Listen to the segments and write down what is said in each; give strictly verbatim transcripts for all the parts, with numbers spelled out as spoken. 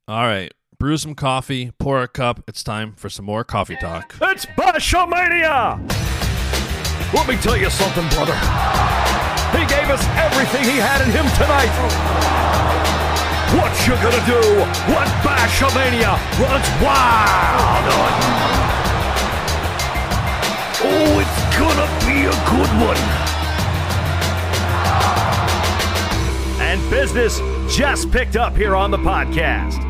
All right. Brew some coffee, pour a cup. It's time for some more coffee talk. It's Bashamania! Let me tell you something, brother. He gave us everything he had in him tonight. What you gonna do when Bashamania runs wild on you? Oh, it's gonna be a good one. And business just picked up here on the podcast.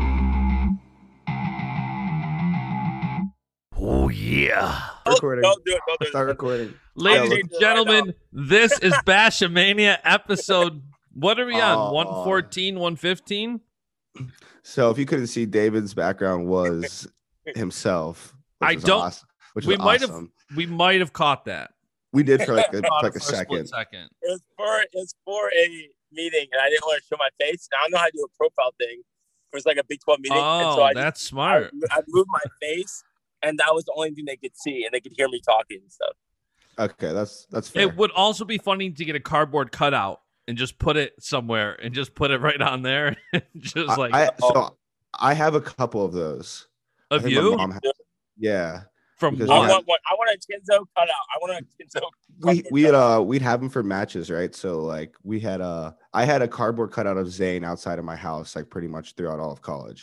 Oh, yeah. Recording. Don't do it. Don't do it. Start recording. Ladies I'll and change it gentlemen, right this is Bashamania episode. What are we on? Aw. one fourteen, one fifteen? So if you couldn't see, David's background was himself. Which I was don't- awesome, which We was might have awesome. we might have caught that. We did for like a, Caught like it a for second. split second. It was for it's for a meeting, and I didn't want to show my face. I don't know how to do a profile thing. It was like a Big twelve meeting, and Oh, so I, that's I, smart. I moved my face, and that was the only thing they could see, and they could hear me talking and stuff. Okay, that's that's fair. It would also be funny to get a cardboard cutout and just put it somewhere and just put it right on there. Just I- like I, so I have a couple of those. I of think my you mom has- yeah, from because I we what? had- want one. I want a Chinzo cutout. I want a Chinzo. we we had uh we'd have them for matches, right? So like we had uh I had a cardboard cutout of Zayn outside of my house, like pretty much throughout all of college,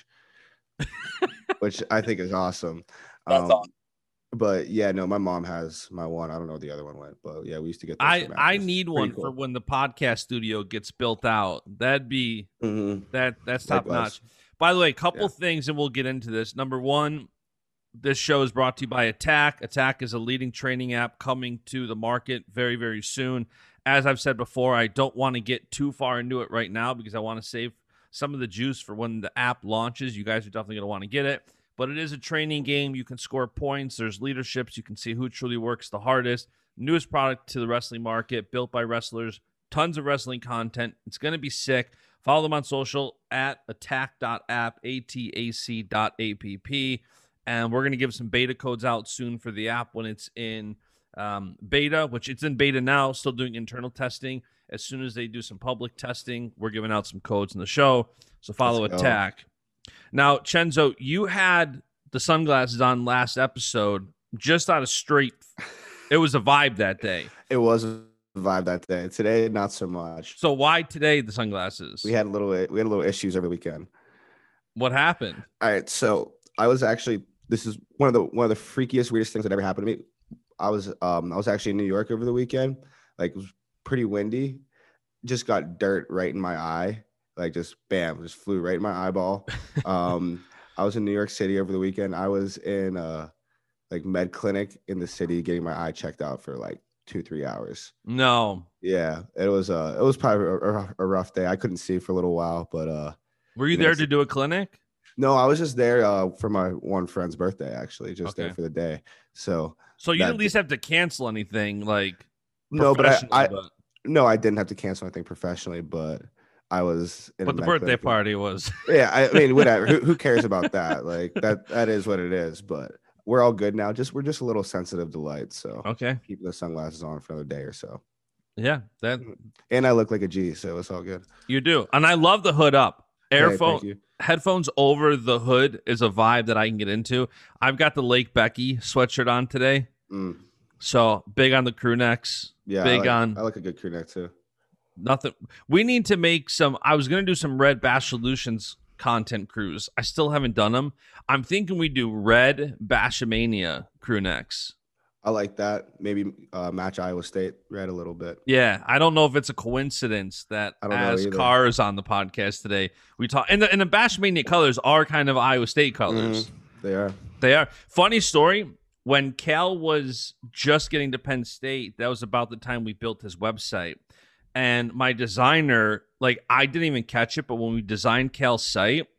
which I think is awesome. That's Um, awesome. But yeah, no, my mom has my one. I don't know where the other one went, but yeah, we used to get. Those I for I matches. need Pretty one cool. for when the podcast studio gets built out. That'd be Mhm. that that's top Likewise. notch. By the way, a couple Yeah. things, and we'll get into this. Number one, this show is brought to you by Attack. Attack is a leading training app coming to the market very, very soon. As I've said before, I don't want to get too far into it right now because I want to save some of the juice for when the app launches. You guys are definitely going to want to get it. But it is a training game. You can score points. There's leaderships. You can see who truly works the hardest. Newest product to the wrestling market, built by wrestlers. Tons of wrestling content. It's going to be sick. Follow them on social at attack dot app, A T A C dot A P P. And we're going to give some beta codes out soon for the app when it's in um, beta, which it's in beta now, still doing internal testing. As soon as they do some public testing, we're giving out some codes in the show. So follow Let's go. Attack. Now, Chenzo, you had the sunglasses on last episode just out of straight. It was a vibe that day. It was a vibe that day. Today, not so much. So why today the sunglasses? We had a little we had a little issues over the weekend. What happened? All right, so I was actually this is one of the one of the freakiest, weirdest things that ever happened to me. I was um I was actually in New York over the weekend. Like it was pretty windy. Just got dirt right in my eye. Like just bam, just flew right in my eyeball. Um, I was in New York City over the weekend. I was in a like med clinic in the city getting my eye checked out for like two, three hours. No. Yeah, it was uh it was probably a, a- a rough day. I couldn't see for a little while, but uh Were you Yes. there to do a clinic? no, I was just there uh for my one friend's birthday, actually, just there Okay. for the day. So So you That- didn't at least have to cancel anything, like no, but I, professionally, I but, no, I didn't have to cancel anything professionally, but I was in a but the med birthday clinic. party was. Yeah, I mean, whatever. who, who cares about that? Like that that is what it is. But we're all good now. Just we're just a little sensitive to light, so Okay. keep the sunglasses on for another day or so. Yeah, that And I look like a G, so it's all good. you do. And I love the hood up. Hey, Airphone thank you. headphones over the hood is a vibe that I can get into. I've got the Lake Becky sweatshirt on today. Mm, So big on the crew necks. yeah, Big I like, on I like a good crew neck too. nothing. We need to make some. I was going to do some Red Bash Solutions content crews. I still haven't done them. I'm thinking we do Red Bashamania crew necks. I like that. Maybe uh, match Iowa State red a little bit. Yeah, I don't know if it's a coincidence that I don't know as either. Carr is on the podcast today, we talk and the and the Bashamania colors are kind of Iowa State colors. Mhm, they are. They are. Funny story. When Cal was just getting to Penn State, that was about the time we built his website. And my designer, like, I didn't even catch it, but when we designed Cal's site,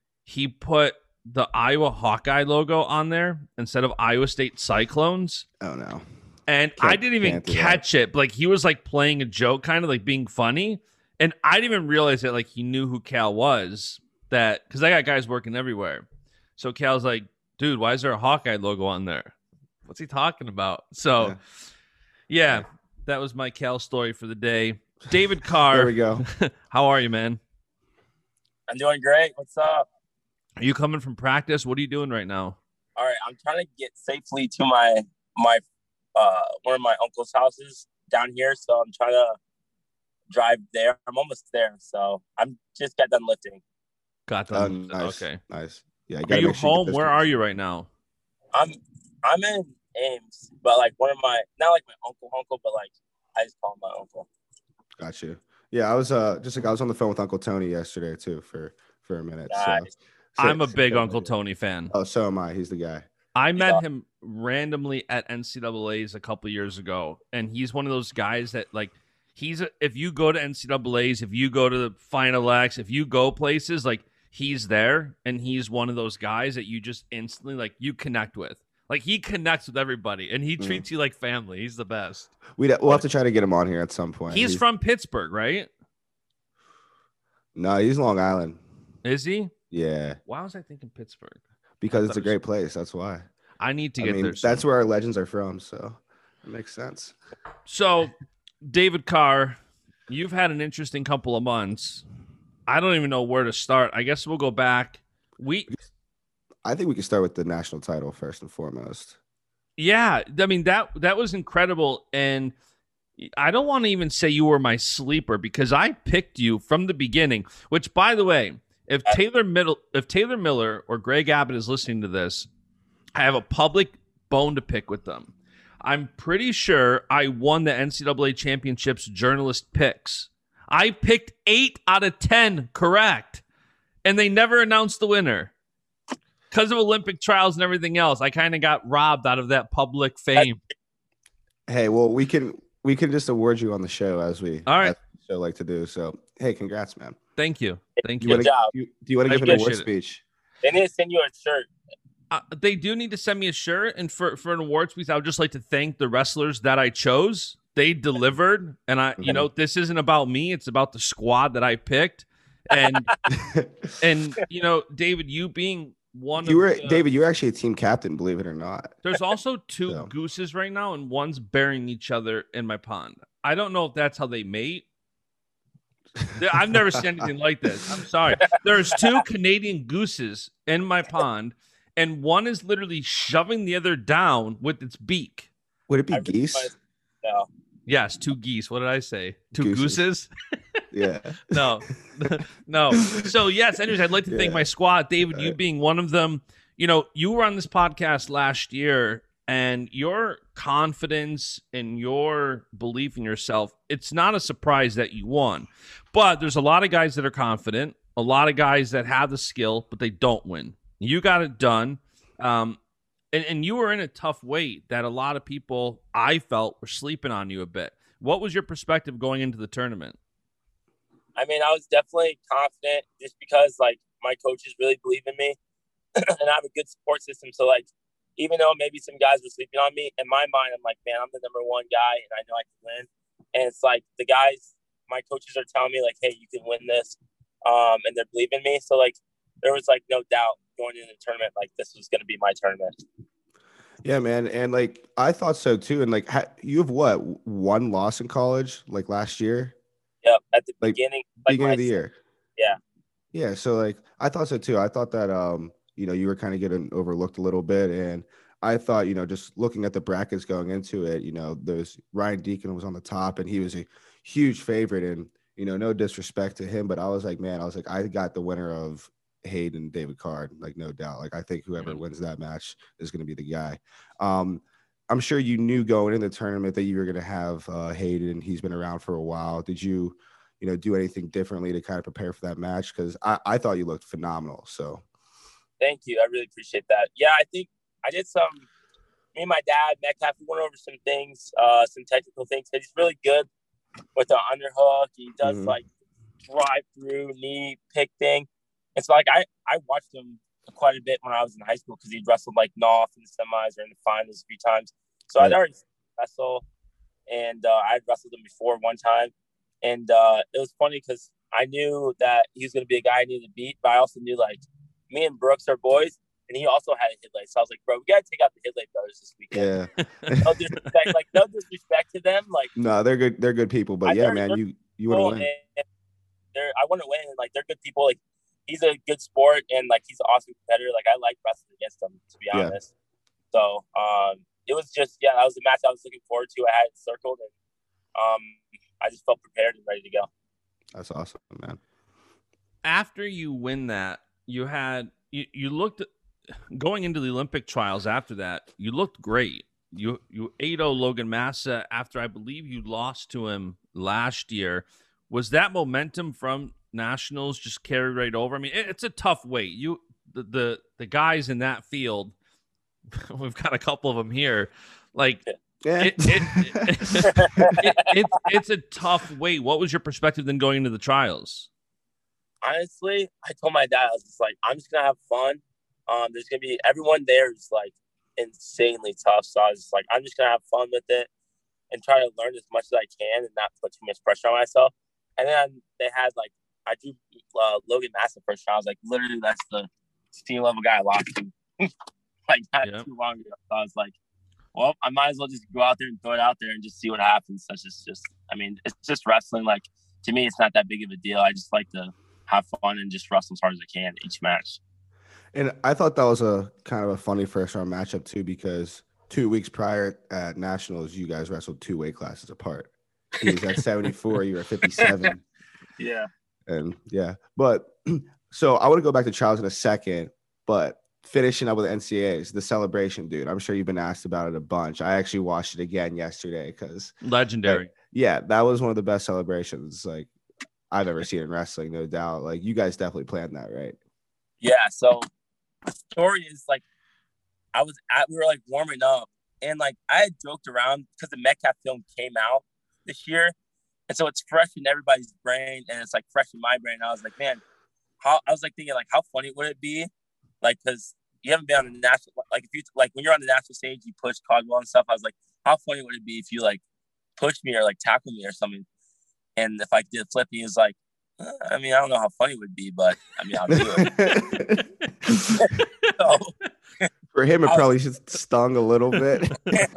he put the Iowa Hawkeye logo on there instead of Iowa State Cyclones. Oh no. And Can't- I didn't even can't do that. catch it. Like, he was like playing a joke, kind of like being funny. And I didn't even realize that, like, he knew who Cal was. That because I got guys working everywhere. So Cal's like, dude, why is there a Hawkeye logo on there? What's he talking about? So, Yeah. yeah, that was my Cal story for the day. David Carr, There we go. how are you, man? I'm doing great. What's up? Are you coming from practice? What are you doing right now? All right, I'm trying to get safely to my my uh one of my uncle's houses down here, so I'm trying to drive there. I'm almost there, so I'm just got done lifting. Got Oh, them. nice. Okay. Nice. Yeah. Are you home? Where are you right now? I'm I'm in Ames, but like one of my not like my uncle uncle, but like I just call him my uncle. Got you. Yeah, I was uh just like I was on the phone with Uncle Tony yesterday too for for a minute. Nice. So, so I'm a big so, Uncle Tony fan. Oh, so am I. He's the guy. I met Yeah. him randomly at N C double A's a couple years ago, and he's one of those guys that like he's a, if you go to N C double A's, if you go to the Final X, if you go places, like he's there, and he's one of those guys that you just instantly like you connect with. Like he connects with everybody, and he Mm. treats you like family. He's the best. We'd, we'll have to try to get him on here at some point. He's from Pittsburgh, right? No, he's Long Island. Is he? Yeah, Why was I thinking Pittsburgh? because it's thought a it was- great place. That's why. I need to I get mean, there. soon. that's where our legends are from. So it makes sense. So, David Carr, you've had an interesting couple of months. I don't even know where to start. I guess we'll go back. We, I think we can start with the national title first and foremost. yeah, I mean that that was incredible, and I don't want to even say you were my sleeper because I picked you from the beginning. Which, by the way, if Taylor Middle, if Taylor Miller or Greg Abbott is listening to this, I have a public bone to pick with them. I'm pretty sure I won the N C double A championships journalist picks. I picked eight out of ten correct, and they never announced the winner because of Olympic trials and everything else. I kind of got robbed out of that public fame. Hey, well, we can we can just award you on the show as we All right. as the show like to do. So, hey, congrats, man. Thank you, thank You you. wanna, job. you, do you want to I give an award appreciate it. speech? They need to send you a shirt. Uh, they do need to send me a shirt, and for for an award speech, I would just like to thank the wrestlers that I chose. They delivered, and I, you know, this isn't about me; it's about the squad that I picked. And and you know, David, you being one, You were of the, David. You were actually a team captain, believe it or not. There's also two So. gooses right now, and one's burying each other in my pond. I don't know if that's how they mate. There- I've never seen anything like this. I'm sorry. There's two Canadian gooses in my pond, and one is literally shoving the other down with its beak. Would it be I really geese? wanna- No. Yes, two geese. What did I say? Two Gooses. gooses? Yeah. No, no. So yes, anyways, I'd like to thank Yeah. my squad, David. You Right. being one of them. You know, you were on this podcast last year, and your confidence and your belief in yourself. It's not a surprise that you won, but there's a lot of guys that are confident, a lot of guys that have the skill, but they don't win. You got it done. Um, and, and you were in a tough weight that a lot of people, I felt, were sleeping on you a bit. What was your perspective going into the tournament? I mean, I was definitely confident just because like my coaches really believe in me and I have a good support system. So like, even though maybe some guys were sleeping on me, in my mind, I'm like, man, I'm the number one guy and I know I can win. And it's like the guys, my coaches are telling me like, hey, you can win this. Um, and they're believing me. So like, there was like no doubt going into the tournament, like this was going to be my tournament. Yeah, man. And like, I thought so too. And like, ha- you have what, one loss in college, like last year? Yep. At the Like, beginning, like Beginning my- of the year. Yeah. Yeah. So like, I thought so too. I thought that, um, you know, you were kind of getting overlooked a little bit. And I thought, you know, just looking at the brackets going into it, you know, there's Ryan Deacon was on the top and he was a huge favorite. And, you know, no disrespect to him, but I was like, man, I was like, I got the winner of Hayden and David Card, like no doubt. Like I think whoever Mhm. wins that match is going to be the guy. Um, I'm sure you knew going in the tournament that you were going to have uh, Hayden. He's been around for a while. Did you, you know, do anything differently to kind of prepare for that match? Because I, I thought you looked phenomenal. So Thank you. I really appreciate that. Yeah, I think I did some. Me and my dad, Metcalf, we went over some things, uh, some technical things. He's really good with the underhook. He does Mhm. like drive through knee pick thing. And so like I, I watched him quite a bit when I was in high school because he wrestled like Knopf in the semis or in the finals a few times. So I'd Right. already wrestled, and uh, I'd wrestled him before one time. And uh, it was funny because I knew that he was going to be a guy I needed to beat, but I also knew like me and Brooks are boys, and he also had a headlight. So I was like, bro, we got to take out the headlight brothers this weekend. yeah, No disrespect, like no disrespect to them. Like, no, they're good. They're good people. But I- yeah, they're- man, they're you you cool, want to win. and they're I want to win. Like they're good people. Like he's a good sport and like he's an awesome competitor. Like I like wrestling against him, to be Yeah. honest. So um, it was just yeah, that was the match I was looking forward to. I had it circled and um, I just felt prepared and ready to go. That's awesome, man. After you win that, you had you, you looked going into the Olympic trials after that, you looked great. You you eight oh Logan Massa after I believe you lost to him last year. Was that momentum from nationals just carried right over? I mean, it, it's a tough weight. You the, the the guys in that field, we've got a couple of them here. Like Yeah. it, it, it, it, it's it's a tough weight. What was your perspective then going into the trials? Honestly, I told my dad, I was just like, I'm just gonna have fun. Um, there's gonna be everyone there is like insanely tough, so I was just like, I'm just gonna have fun with it and try to learn as much as I can and not put too much pressure on myself. And then they had like, I drew uh, Logan Massa first round. I was like, literally, that's the senior level guy I lost to like not Yep. too long ago. So I was like, well, I might as well just go out there and throw it out there and just see what happens. That's just, just, I mean, it's just wrestling. Like to me, it's not that big of a deal. I just like to have fun and just wrestle as hard as I can each match. And I thought that was a kind of a funny first round matchup too, because two weeks prior at nationals, you guys wrestled two weight classes apart. He was at seventy-four, you were at fifty-seven. Yeah. And yeah, but so I want to go back to trials in a second, but finishing up with the N C A As, the celebration, dude. I'm sure you've been asked about it a bunch. I actually watched it again yesterday because Legendary. like, yeah, that was one of the best celebrations like I've ever seen in wrestling, no doubt. Like you guys definitely planned that, right? Yeah. So the story is like, I was at, we were like warming up and like I had joked around because the Metcalf film came out this year. And so it's fresh in everybody's brain and it's like fresh in my brain. I was like, man, how, I was like thinking like, how funny would it be? Like, cause you haven't been on the national, like if you, like when you're on the national stage, you push Caldwell and stuff. I was like, how funny would it be if you like push me or like tackle me or something? And if I did flip, he was like, uh, I mean, I don't know how funny it would be, but I mean, I'll do it. So, For him, it I was- probably just stung a little bit.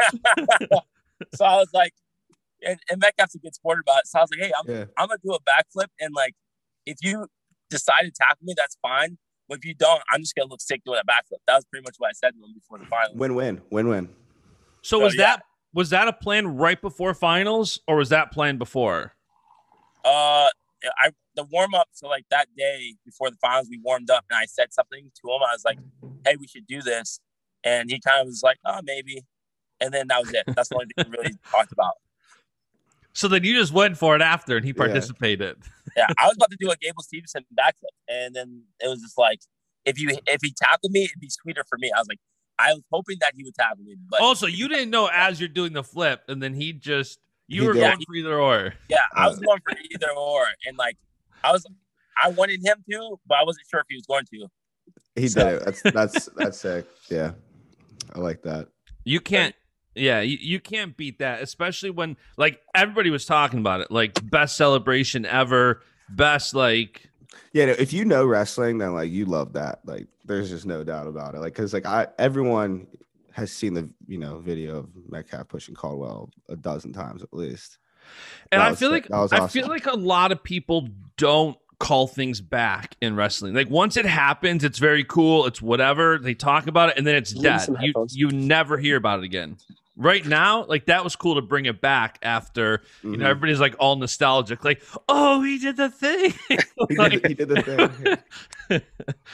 so I was like, and, and Metcalf's a good sport about it. So I was like, hey, I'm, Yeah. I'm going to do a backflip. And like, if you decide to tackle me, that's fine. But if you don't, I'm just going to look sick doing a backflip. That was pretty much what I said to him before the finals. Win-win, win-win. So So, was yeah. that was that a plan right before finals, or was that planned before? Uh, I the warm up. So like that day before the finals, we warmed up, and I said something to him. I was like, "Hey, we should do this," and he kind of was like, "Oh, maybe," and then that was it. That's the only thing we really talked about. So then you just went for it after, and he Yeah. participated. Yeah, I was about to do a Gable Stevenson backflip, and then it was just like, if you if he tackled me, it'd be sweeter for me. I was like, I was hoping that he would tackle me, but Also, you didn't know as you're doing the flip, and then he just you He were did. going for either or. yeah, I was going for either or, and like I was, I wanted him to, but I wasn't sure if he was going to. He So- did it. That's that's that's sick. Yeah, I like that. You can't, yeah, you, you can't beat that, especially when like everybody was talking about it, like best celebration ever, best like. Yeah, no, if you know wrestling, then like you love that. Like, there's just no doubt about it. Like, cause like I, everyone has seen the you know video of Metcalf pushing Caldwell a dozen times at least. And That I was feel sick. like That was I awesome. feel like a lot of people don't call things back in wrestling. Like once it happens, it's very cool. It's whatever they talk about it, and then it's Leave dead. some You headphones. you never hear about it again. Right now, like that was cool to bring it back after you know Mhm. everybody's like all nostalgic, like oh he did the thing. he, Like- did, he did the thing.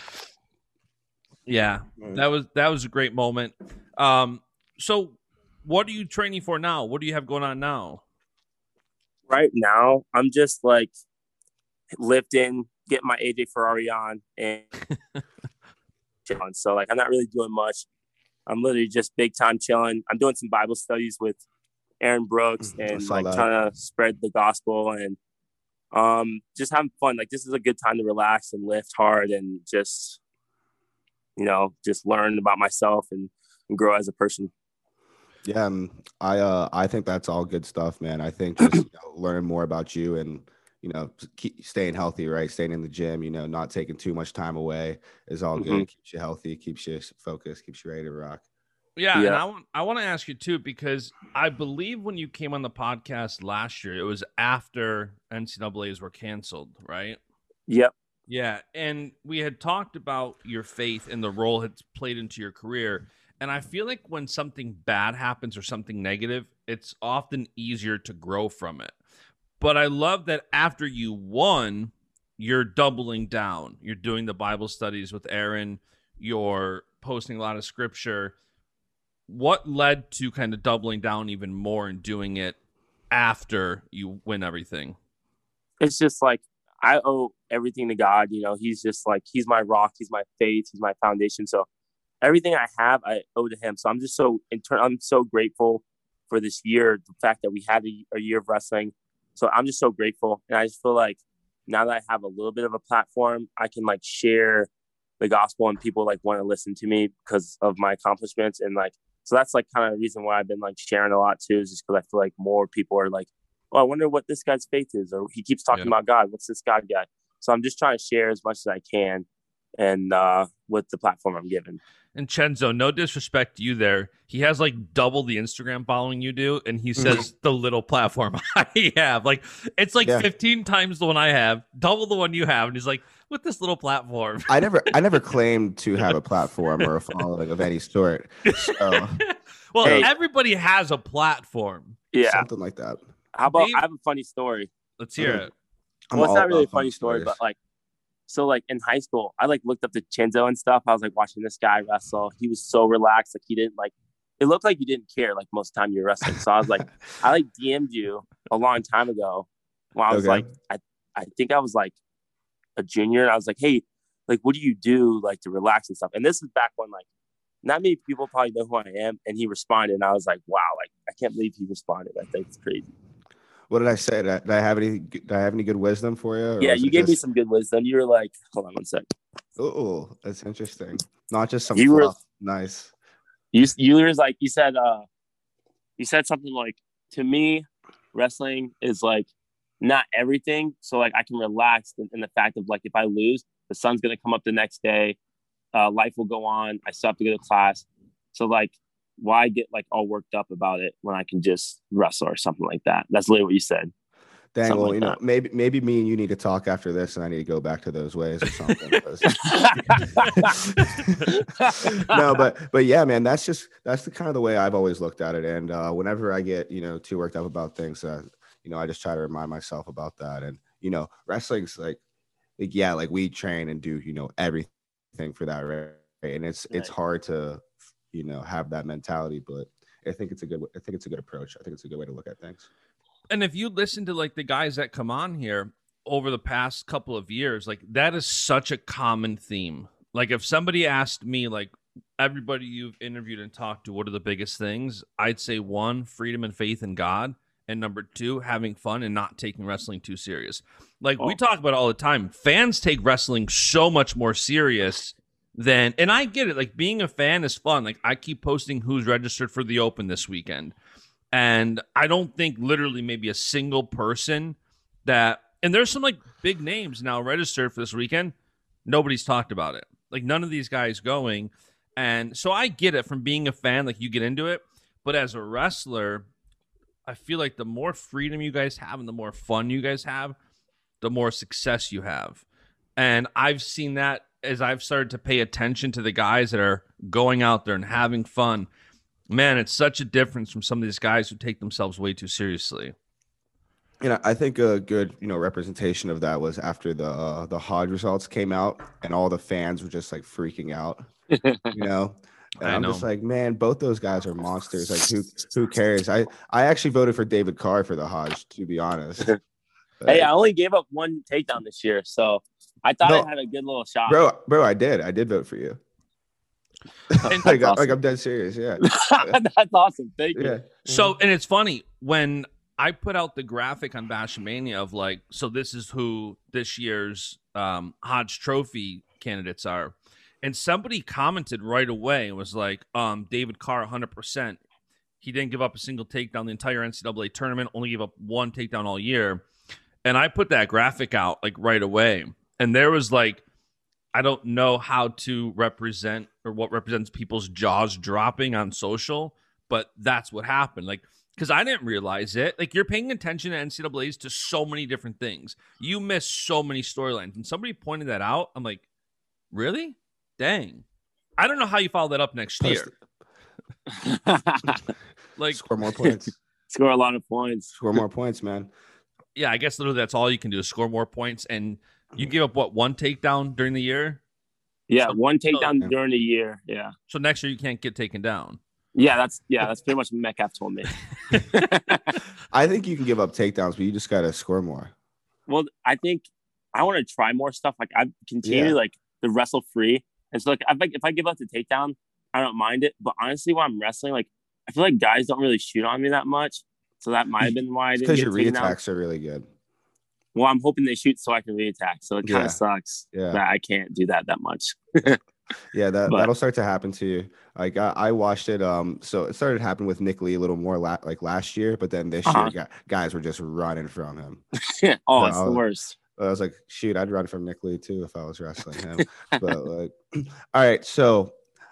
Yeah, that was that was a great moment. Um, so what are you training for now? What do you have going on now? Right now, I'm just like lifting, getting my A J Ferrari on, and chilling. So like, I'm not really doing much. I'm literally just big time chilling. I'm doing some Bible studies with Aaron Brooks I and saw like that. trying to spread the gospel and um just having fun. Like this is a good time to relax and lift hard and just you know just learn about myself and, and grow as a person. Yeah, um, I uh I think that's all good stuff, man. I think just you know, learning more about you and you know keep staying healthy, right? Staying in the gym, you know, not taking too much time away is all good. Mhm. It keeps you healthy, keeps you focused, keeps you ready to rock. Yeah, and Yeah. I want I want to ask you too because I believe when you came on the podcast last year, it was after N C double A's were canceled, right? Yep. Yeah, and we had talked about your faith and the role it's played into your career. And I feel like when something bad happens or something negative, it's often easier to grow from it. But I love that after you won, you're doubling down. You're doing the Bible studies with Aaron. You're posting a lot of scripture. What led to kind of doubling down even more and doing it after you win everything? It's just like, I owe everything to God. You know, he's just like, he's my rock. He's my faith. He's my foundation. So everything I have, I owe to him. So I'm just so, in turn, I'm so grateful for this year, the fact that we had a, a year of wrestling. So I'm just so grateful. And I just feel like now that I have a little bit of a platform, I can like share the gospel and people like want to listen to me because of my accomplishments. And like, so that's like kind of the reason why I've been like sharing a lot too, is just because I feel like more people are like, oh, I wonder what this guy's faith is, or he keeps talking yeah. about God. What's this God guy? So I'm just trying to share as much as I can, and uh, with the platform I'm given. And Chenzo, no disrespect to you there, he has like double the Instagram following you do, and he says the little platform I have, like it's like yeah. fifteen times the one I have, double the one you have, and he's like, with this little platform. I never, I never claimed to have a platform or a following of any sort. So, well, hey, everybody has a platform, yeah, something like that. How about, I have a funny story. Let's hear it. Well, it's not really a funny story, but like, so like in high school, I like looked up to Chenzo and stuff. I was like watching this guy wrestle. He was so relaxed. Like he didn't like, it looked like you didn't care like most of the time you're wrestling. So I was like, I like D M'd you a long time ago when I was okay. like, I, I think I was like a junior. And I was like, hey, like, what do you do like to relax and stuff? And this is back when like, not many people probably know who I am. And he responded. And I was like, wow, like, I can't believe he responded. I think it's crazy. What did I say? Did I, did I have any? Did I have any good wisdom for you? Yeah, you gave just... me some good wisdom. You were like, hold on one sec. Oh, that's interesting. Not just some you fluff. Were, nice. You you were like you said. Uh, you said something like, to me, wrestling is like not everything. So like I can relax in, in the fact of like if I lose, the sun's gonna come up the next day. Uh, life will go on. I still have to go to class. So like. Why get like all worked up about it when I can just wrestle or something like that? That's literally what you said. Dang, something well, like you that. know, maybe maybe me and you need to talk after this, and I need to go back to those ways or something. No, but but yeah, man, that's just that's the kind of the way I've always looked at it. And uh, whenever I get you know too worked up about things, uh, you know, I just try to remind myself about that. And you know, wrestling's like, like yeah, like we train and do you know everything for that, right? And it's right. it's hard to. you know, have that mentality, but I think it's a good, I think it's a good approach. I think it's a good way to look at things. And if you listen to like the guys that come on here over the past couple of years, like that is such a common theme. Like if somebody asked me, like everybody you've interviewed and talked to, what are the biggest things? I'd say one, freedom and faith in God. And number two, having fun and not taking wrestling too serious. Like oh. we talk about it all the time. Fans take wrestling so much more serious Then, and I get it, like being a fan is fun. Like I keep posting who's registered for the Open this weekend. And I don't think literally maybe a single person that, and there's some like big names now registered for this weekend. Nobody's talked about it. Like none of these guys going. And so I get it from being a fan, like you get into it. But as a wrestler, I feel like the more freedom you guys have and the more fun you guys have, the more success you have. And I've seen that as I've started to pay attention to the guys that are going out there and having fun. Man, it's such a difference from some of these guys who take themselves way too seriously. You know, I think a good, you know, representation of that was after the uh, the Hodge results came out and all the fans were just like freaking out, you know. And I'm know. just like, man, both those guys are monsters. Like, who who cares? I, I actually voted for David Carr for the Hodge, to be honest. But, hey, I only gave up one takedown this year, so I thought no, I had a good little shot. Bro, bro, I did. I did vote for you. like, awesome. like I'm dead serious. Yeah. That's awesome. Thank you. Yeah. So, and it's funny when I put out the graphic on Bashmania of like, so this is who this year's um, Hodge Trophy candidates are. And somebody commented right away and was like, um, David Carr, one hundred percent. He didn't give up a single takedown the entire N C double A tournament, only gave up one takedown all year. And I put that graphic out like right away. And there was like, I don't know how to represent or what represents people's jaws dropping on social, but that's what happened. Like because I didn't realize it. Like, you're paying attention to N C double A's to so many different things. You miss so many storylines. And somebody pointed that out. I'm like, really? Dang. I don't know how you follow that up next year. Like, score more points. Score a lot of points. Score more points, man. Yeah, I guess literally that's all you can do is score more points. And you give up, what, one takedown during the year? Yeah, so, one takedown yeah. during the year. Yeah. So next year you can't get taken down. Yeah, that's yeah, that's pretty much what Metcalf told me. I think you can give up takedowns, but you just got to score more. Well, I think I want to try more stuff. Like, I continue Yeah. like to wrestle free. And so, like, I think if I give up the takedown, I don't mind it. But honestly, when I'm wrestling, like, I feel like guys don't really shoot on me that much. So that might have been why I didn't Because get your taken down. reattacks are really good. Well, I'm hoping they shoot so I can reattack. So it kind of Yeah. sucks Yeah. that I can't do that that much. Yeah, that, But- that'll start to happen to you. Like I, I watched it. Um, so it started happening with Nick Lee a little more la- like last year, but then this Uh-huh. year, gu- guys were just running from him. oh, it's No. the worst. I was like, shoot, I'd run from Nick Lee too if I was wrestling him. But like, all right, so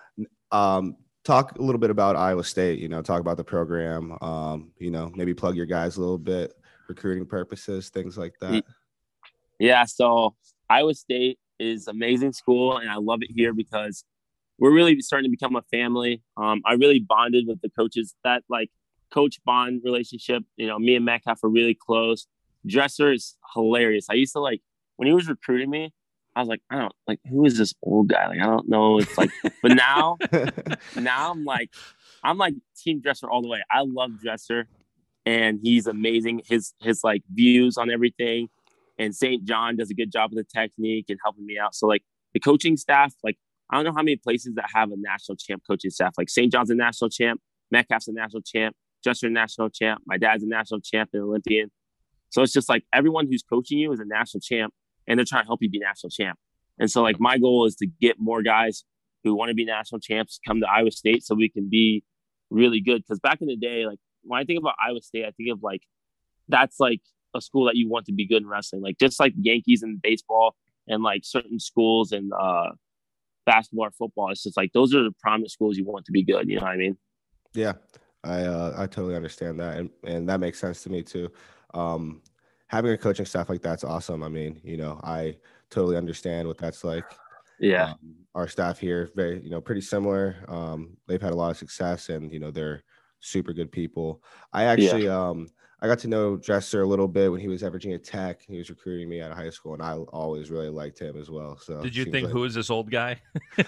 um, talk a little bit about Iowa State. You know, talk about the program. Um, you know, maybe plug your guys a little bit, recruiting purposes, things like that. Yeah, so Iowa State is amazing school, and I love it here because we're really starting to become a family. Um, I really bonded with the coaches. That like coach bond relationship. You know, me and Metcalf are really close. Dresser is hilarious. I used to like when he was recruiting me. I was like, I don't like who is this old guy? Like I don't know. It's like, but now, now I'm like, I'm like Team Dresser all the way. I love Dresser, and he's amazing. His his like views on everything. And Saint John does a good job with the technique and helping me out. So like the coaching staff, like I don't know how many places that have a national champ coaching staff. Like Saint John's a national champ, Metcalf's a national champ, Dresser a national champ, my dad's a national champ and Olympian. So it's just like everyone who's coaching you is a national champ, and they're trying to help you be national champ. And so like my goal is to get more guys who want to be national champs come to Iowa State so we can be really good. Because back in the day, like when I think about Iowa State, I think of like that's like a school that you want to be good in wrestling, like just like Yankees and baseball and like certain schools and uh, basketball or football. It's just like those are the prominent schools you want to be good. You know what I mean? Yeah, I uh, I totally understand that, and and that makes sense to me too. Um, having a coaching staff like that's awesome. I mean, you know, I totally understand what that's like. Yeah. Um, our staff here, very, you know, pretty similar. Um, they've had a lot of success, and you know, they're super good people. I actually, yeah. um, I got to know Dresser a little bit when he was at Virginia Tech. He was recruiting me out of high school, and I always really liked him as well. So, did you think, like... who is this old guy?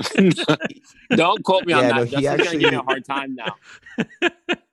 Don't quote me on yeah, that. No, Justin's he actually... gonna give me a hard time now.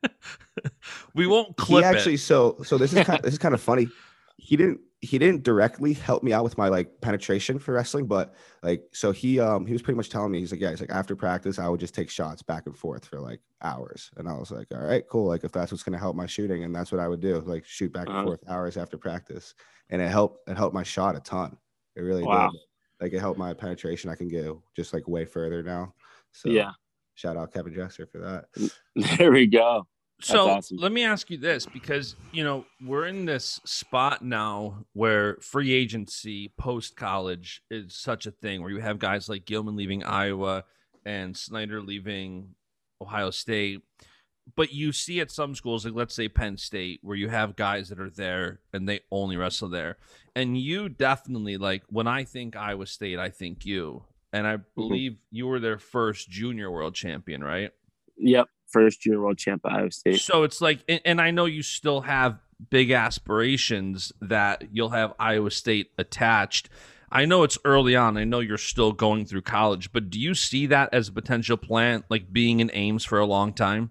We won't clip he actually, it. So, so this is kind of, this is kind of funny. He didn't he didn't directly help me out with my like penetration for wrestling, but like so he um he was pretty much telling me, he's like, yeah, he's like after practice I would just take shots back and forth for like hours, and I was like, all right, cool, like if that's what's gonna help my shooting, and that's what I would do, like shoot back and uh-huh. forth hours after practice, and it helped it helped my shot a ton. It really wow. did. Like it helped my penetration. I can get just like way further now. So yeah, shout out Kevin Dresser for that. There we go. So awesome. Let me ask you this, because, you know, we're in this spot now where free agency post-college is such a thing, where you have guys like Gilman leaving Iowa and Snyder leaving Ohio State. But you see at some schools, like let's say Penn State, where you have guys that are there and they only wrestle there. And you definitely, like, when I think Iowa State, I think you. And I believe mm-hmm. you were their first junior world champion, right? Yep. First junior world champ at Iowa State. So it's like, and, and I know you still have big aspirations that you'll have Iowa State attached. I know it's early on. I know you're still going through college, but do you see that as a potential plan, like being in Ames for a long time?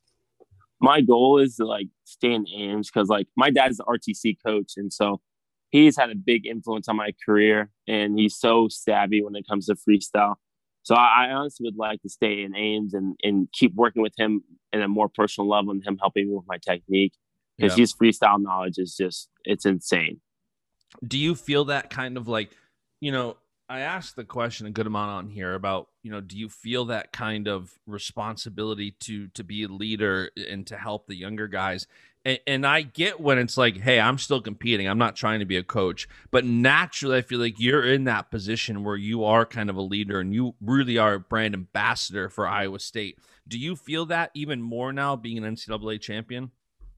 My goal is to like stay in Ames because like my dad's the R T C coach, and so he's had a big influence on my career, and he's so savvy when it comes to freestyle. So I, I honestly would like to stay in Ames and, and keep working with him in a more personal level, and him helping me with my technique, because yeah. his freestyle knowledge is just, it's insane. Do you feel that kind of like, you know, I asked the question a good amount on here about, you know, do you feel that kind of responsibility to to be a leader and to help the younger guys? And, and I get when it's like, hey, I'm still competing. I'm not trying to be a coach. But naturally, I feel like you're in that position where you are kind of a leader and you really are a brand ambassador for Iowa State. Do you feel that even more now being an N C double A champion?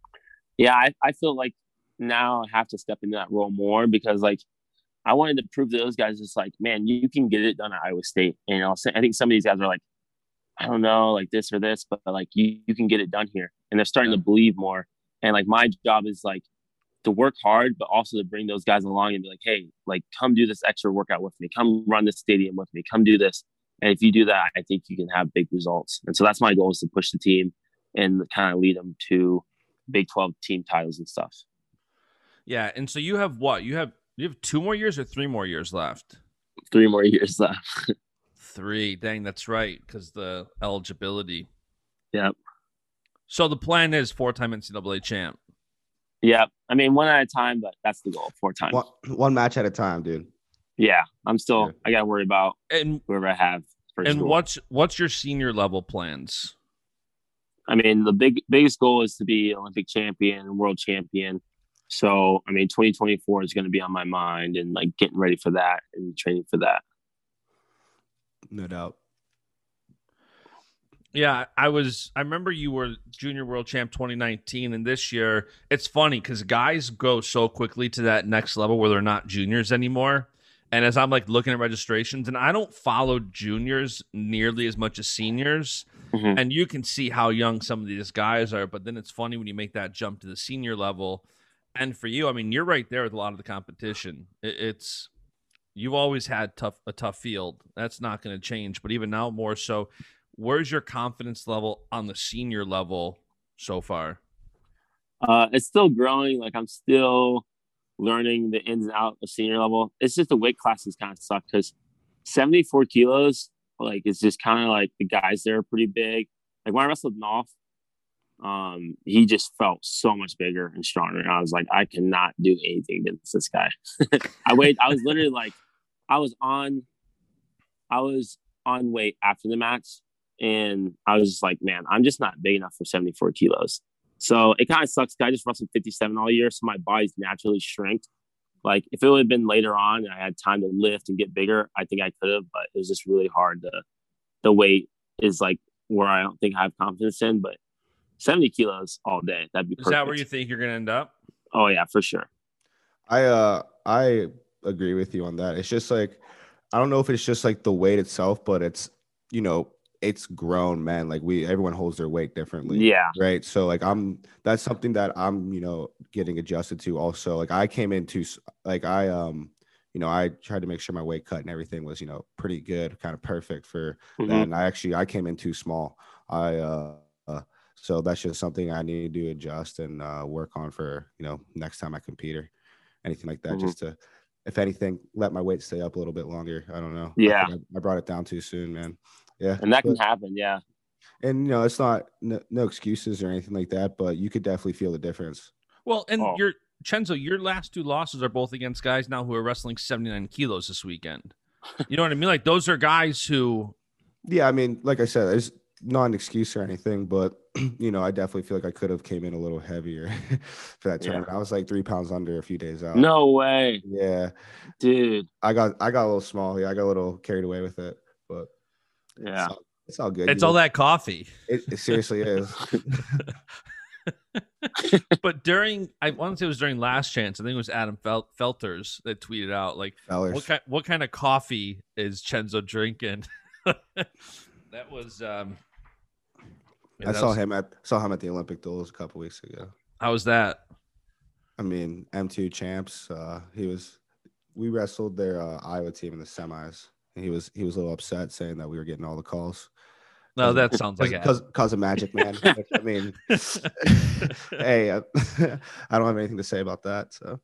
Yeah, I, I feel like now I have to step into that role more because like I wanted to prove to those guys, it's like, man, you can get it done at Iowa State. And, you know, I think some of these guys are like, I don't know, like this or this, but like you, you can get it done here. And they're starting yeah. to believe more. And like my job is like to work hard, but also to bring those guys along and be like, hey, like come do this extra workout with me. Come run the stadium with me. Come do this. And if you do that, I think you can have big results. And so that's my goal, is to push the team and kind of lead them to Big twelve team titles and stuff. Yeah. And so you have what? You have you have two more years or three more years left? Three more years left. Three. Dang, that's right. Because the eligibility. Yep. So the plan is four-time N C double A champ. Yeah. I mean, one at a time, but that's the goal. Four times. One, one match at a time, dude. Yeah. I'm still, yeah. I got to worry about and, whoever I have. And school. what's what's your senior level plans? I mean, the big biggest goal is to be Olympic champion, world champion. So, I mean, twenty twenty-four is going to be on my mind and like getting ready for that and training for that. No doubt. Yeah, I was, I remember you were junior world champ twenty nineteen, and this year it's funny because guys go so quickly to that next level where they're not juniors anymore. And as I'm like looking at registrations, and I don't follow juniors nearly as much as seniors, mm-hmm. and you can see how young some of these guys are, but then it's funny when you make that jump to the senior level. And for you, I mean, you're right there with a lot of the competition. It's, you've always had tough a tough field. That's not going to change, but even now more so. Where's your confidence level on the senior level so far? Uh, it's still growing. Like I'm still learning the ins and outs of senior level. It's just the weight classes kind of suck because seventy-four kilos, like it's just kind of like the guys there are pretty big. Like when I wrestled Knopf, um, he just felt so much bigger and stronger. And I was like, I cannot do anything against this guy. I weighed, I was literally like, I was on, I was on weight after the match. And I was just like, man, I'm just not big enough for seventy-four kilos. So it kind of sucks. I just wrestled fifty-seven all year. So my body's naturally shrank. Like if it would have been later on and I had time to lift and get bigger, I think I could have, but it was just really hard to, the weight is like where I don't think I have confidence in, but seventy kilos all day. That'd be perfect. Is that where you think you're going to end up? Oh yeah, for sure. I, uh, I agree with you on that. It's just like, I don't know if it's just like the weight itself, but it's, you know, it's grown men. Like we, everyone holds their weight differently. Yeah. Right. So like I'm, that's something that I'm, you know, getting adjusted to also. Like I came into like, I, um, you know, I tried to make sure my weight cut and everything was, you know, pretty good, kind of perfect for mm-hmm. that. And I actually, I came in too small. I, uh, uh, so that's just something I need to adjust and uh, work on for, you know, next time I compete or anything like that, mm-hmm. just to, if anything, let my weight stay up a little bit longer. I don't know. Yeah. I, I, I brought it down too soon, man. Yeah. And that but, can happen. Yeah. And, you know, it's not no, no excuses or anything like that, but you could definitely feel the difference. Well, and oh. your Chenzo, your last two losses are both against guys now who are wrestling seventy-nine kilos this weekend. You know what I mean? Like those are guys who. Yeah. I mean, like I said, it's not an excuse or anything, but, you know, I definitely feel like I could have came in a little heavier for that tournament. Yeah. I was like three pounds under a few days out. No way. Yeah. Dude. I got, I got a little small. Yeah. I got a little carried away with it, but. Yeah, it's all, it's all good. It's all know. that coffee. It, it seriously is. But during, I want to say it was during Last Chance. I think it was Adam Fel- Felters that tweeted out like, Fellers. "What kind? What kind of coffee is Chenzo drinking?" That was. um yeah, I that saw was, him at saw him at the Olympic duels a couple weeks ago. How was that? I mean, M two champs. Uh, he was. We wrestled their uh, Iowa team in the semis. He was he was a little upset saying that we were getting all the calls. No, that sounds like because because of Magic Man. I mean, hey, I, I don't have anything to say about that. So,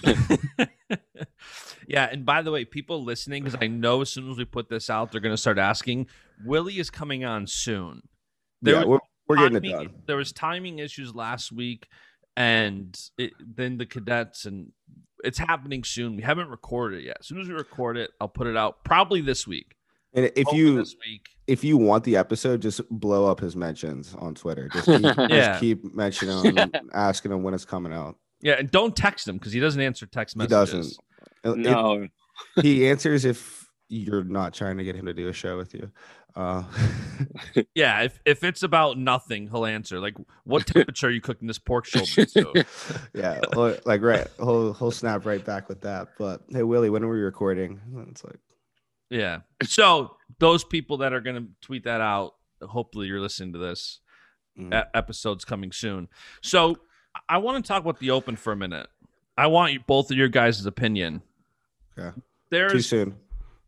yeah. And by the way, people listening, because I know as soon as we put this out, they're going to start asking. Willie is coming on soon. There yeah, we're we're timing, getting it done. There was timing issues last week, and it, then the cadets and. It's happening soon. We haven't recorded it yet. As soon as we record it, I'll put it out probably this week. And if Hopefully you this week. if you want the episode, just blow up his mentions on Twitter. Just keep, yeah. just keep mentioning him, asking him when it's coming out. Yeah, and don't text him because he doesn't answer text messages. He doesn't. No. It, he answers if you're not trying to get him to do a show with you. Uh, Yeah, if if it's about nothing, he'll answer. Like, what temperature are you cooking this pork shoulder to? yeah, well, like right, he'll he'll snap right back with that. But hey, Willie, when are we recording? It's like, Yeah. So those people that are going to tweet that out, hopefully you're listening to this. mm, E- episode's coming soon. So I want to talk about the Open for a minute. I want you, both of your guys' opinion. okay, There's too soon.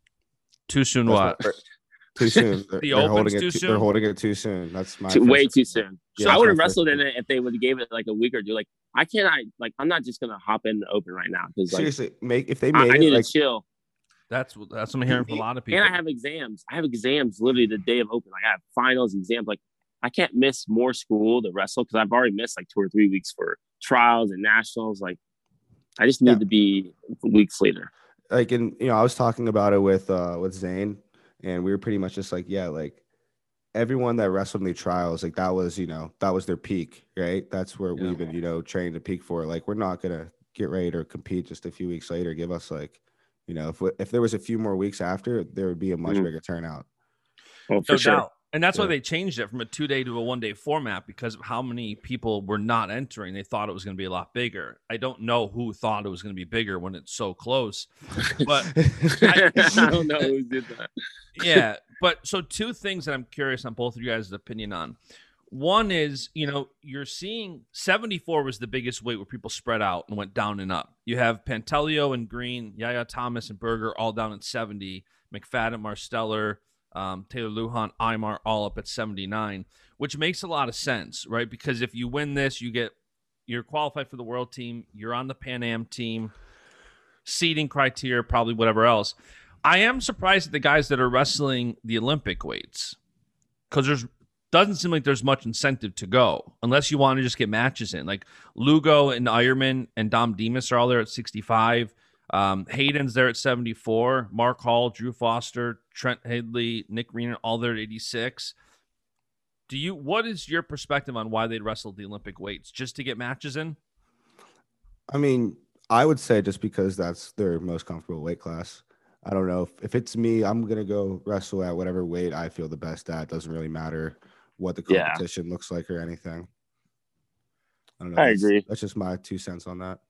Too soon. That's What? what- Too soon. They're, The they're Open's holding it too too, soon? They're holding it too soon. That's my Too, first way too opinion. soon. Yeah, I would have that's my wrestled first in it if they would have gave it like a week or two. Like I can't. I like. I'm not just gonna hop in the Open right now because like Seriously, make if they I, made I it need like to chill. That's what that's what I'm hearing from a lot of people. And I have exams. I have exams literally the day of Open. Like I have finals, exams. Like I can't miss more school to wrestle because I've already missed like two or three weeks for trials and nationals. Like I just need Yeah. to be weeks later. like in you know I was talking about it with uh with Zane, and we were pretty much just like, yeah, like everyone that wrestled in the trials, like that was, you know, that was their peak, right? That's where Yeah. we've been, you know, trained to peak for. Like, we're not gonna get ready to compete just a few weeks later. Give us like, you know, if we, if there was a few more weeks after, there would be a much Mhm. bigger turnout. Well, for No sure. doubt. And that's why Yeah. they changed it from a two day to a one day format because of how many people were not entering. They thought it was going to be a lot bigger. I don't know who thought it was going to be bigger when it's so close. But I, don't know who did that. yeah, but so two things that I'm curious on both of you guys' opinion on. One is, you know, you're seeing seventy-four was the biggest weight where people spread out and went down and up. You have Pantelio and Green, Yaya Thomas and Berger all down at seventy, McFadden, Marsteller, um, Taylor Lujan, Aymar all up at seventy-nine, which makes a lot of sense, right? Because if you win this, you get you're qualified for the world team, you're on the Pan Am team, seeding criteria, probably whatever else. I am surprised at the guys that are wrestling the Olympic weights because there's doesn't seem like there's much incentive to go unless you want to just get matches in. Like Lugo and Ironman and Dom Demas are all there at sixty-five. Um, Hayden's there at seventy-four. Mark Hall, Drew Foster, Trent Headley, Nick Rena, all there at eighty-six. Do you? What is your perspective on why they wrestled the Olympic weights? Just to get matches in? I mean, I would say just because that's their most comfortable weight class. I don't know if, if it's me, I'm gonna go wrestle at whatever weight I feel the best at. Doesn't really matter what the Yeah. competition looks like or anything. I don't know. I that's, agree. That's just my two cents on that.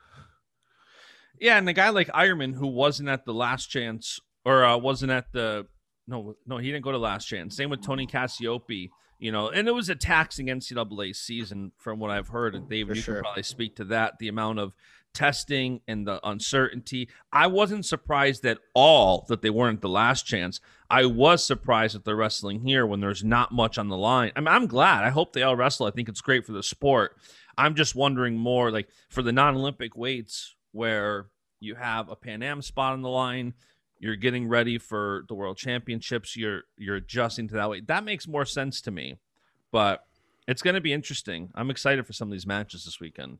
Yeah, and a guy like Ironman who wasn't at the last chance or uh, wasn't at the no no he didn't go to last chance. Same with Tony Cassiope, you know, and it was a taxing N C double A season from what I've heard. And David, For you sure. can probably speak to that. The amount of testing and the uncertainty. I wasn't surprised at all that they weren't at the last chance. I was surprised that they're wrestling here when there's not much on the line. I mean, I'm glad. I hope they all wrestle. I think it's great for the sport. I'm just wondering more like for the non-Olympic weights where you have a Pan Am spot on the line, you're getting ready for the World Championships, you're you're adjusting to that weight. That makes more sense to me. But it's going to be interesting. I'm excited for some of these matches this weekend.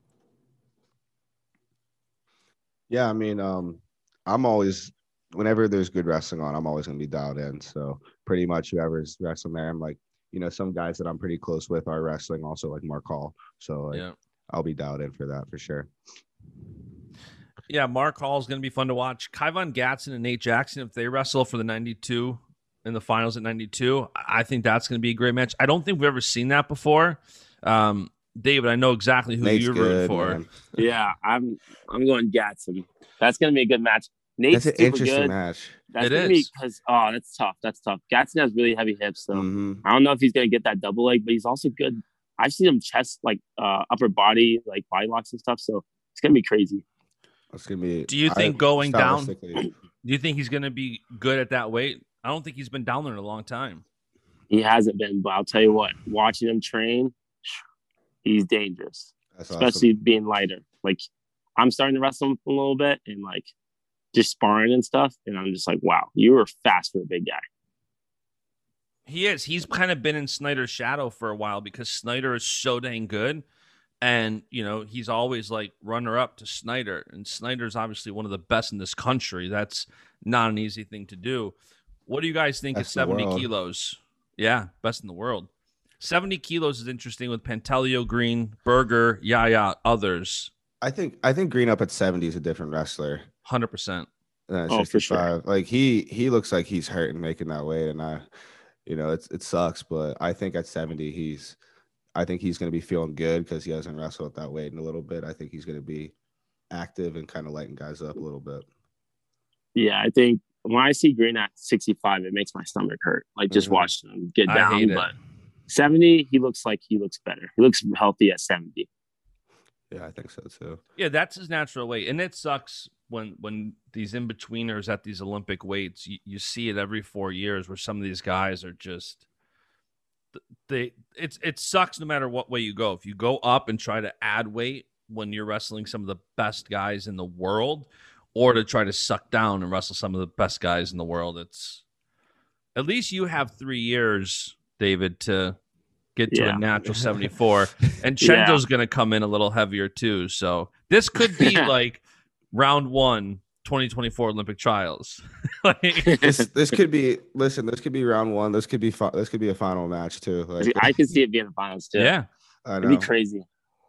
Yeah, I mean, um, I'm always whenever there's good wrestling on, I'm always gonna be dialed in. So pretty much whoever's wrestling there, I'm like, you know, some guys that I'm pretty close with are wrestling also, like Mark Hall. So like, Yeah. I'll be dialed in for that for sure. Yeah, Mark Hall is going to be fun to watch. Kyvon Gatson and Nate Jackson, if they wrestle for the ninety-two in the finals at ninety-two, I think that's going to be a great match. I don't think we've ever seen that before. Um, David, I know exactly who Nate's you're rooting good, for. man. Yeah, I'm I'm going Gatson. That's gonna be a good match. Nate's That's an super interesting good. match. That's It gonna be is. because oh, that's tough. That's tough. Gatson has really heavy hips, so hmm I don't know if he's gonna get that double leg, but he's also good. I've seen him chest like uh upper body, like body locks and stuff. So it's gonna be crazy. That's gonna be. Do you I- think going down- stylistically- Do you think he's going to be good at that weight? I don't think he's been down there in a long time. He hasn't been, but I'll tell you what, watching him train, he's dangerous. That's Especially awesome. being lighter. Like I'm starting to wrestle him a little bit and like just sparring and stuff. And I'm just like, wow, you were fast for a big guy. He is. He's kind of been in Snyder's shadow for a while because Snyder is so dang good. And, you know, he's always like runner up to Snyder. And Snyder's obviously one of the best in this country. That's not an easy thing to do. What do you guys think Best at in the seventy world. kilos? Yeah, best in the world. seventy kilos is interesting with Pantelio, Green, Berger, Yaya, others. I think I think Green up at seventy is a different wrestler. one hundred percent. uh, Oh, for sure. sixty-five. Like he he looks like he's hurting making that weight, and I, you know, it's it sucks, but I think at seventy he's, I think he's going to be feeling good because he hasn't wrestled at that weight in a little bit. I think he's going to be active and kind of lighten guys up a little bit. Yeah, I think when I see Green at sixty-five, it makes my stomach hurt. Like just Mhm. watching him get I down. hate it. But seventy, he looks like he looks better. He looks healthy at seventy. Yeah, I think so too. Yeah, that's his natural weight, and it sucks when when these in betweeners at these Olympic weights. You, you see it every four years where some of these guys are just they. It's it sucks no matter what way you go. If you go up and try to add weight when you're wrestling some of the best guys in the world, or to try to suck down and wrestle some of the best guys in the world, it's at least you have three years, David, to get to Yeah. a natural seventy-four. And Yeah. Chendo's going to come in a little heavier too. So this could be like round one, twenty twenty-four Olympic trials. Like, This this could be listen. This could be round one. This could be fi- this could be a final match too. Like, I can see it being the finals too. yeah. I It'd know. be crazy.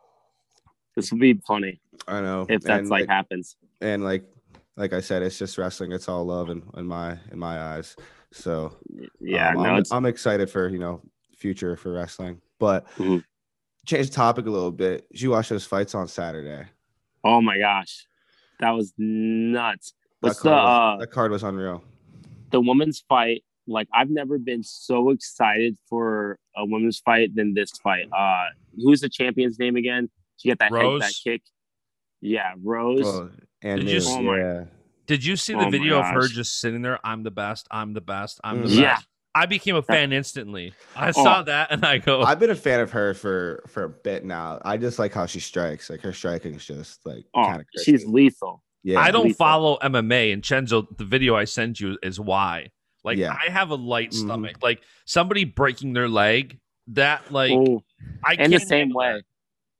This would be funny I know. if that's And, like, happens. and like like I said, it's just wrestling. It's all love in, in my in my eyes. So Yeah, um, no, I'm, it's I'm excited for you know future for wrestling. But Mhm. change the topic a little bit. Did you watch those fights on Saturday? oh my gosh, that was nuts. That What's the card, was, uh, that card was unreal. the women's fight? Like I've never been so excited for a women's fight than this fight. Uh, who's the champion's name again? She got that Rose? head, that kick. Yeah, Rose. Oh, and Did you Miz, s- Oh my- yeah. Did you see the Oh my video of her gosh. just sitting there? I'm the best. I'm the best. I'm the Mhm. Yeah. best. I became a fan instantly. I Oh. saw that and I go, I've been a fan of her for for a bit now. I just like how she strikes. Like her striking is just like Oh, kind of she's lethal. yeah. I don't lethal. follow M M A, and Chenzo, the video I sent you is why. Like, Yeah. I have a light Mhm. stomach. Like somebody breaking their leg, that like Oh, I and the can't same handle way. that.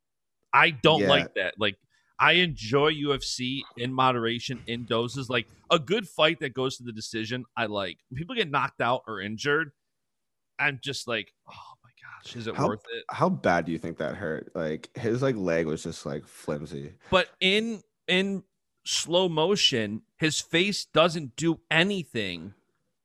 I don't Yeah. like that. Like I enjoy U F C in moderation, in doses. Like a good fight that goes to the decision, I like. When people get knocked out or injured, I'm just like, oh my gosh, is it How- worth it? How bad do you think that hurt? Like his like leg was just like flimsy. But in in slow motion, his face doesn't do anything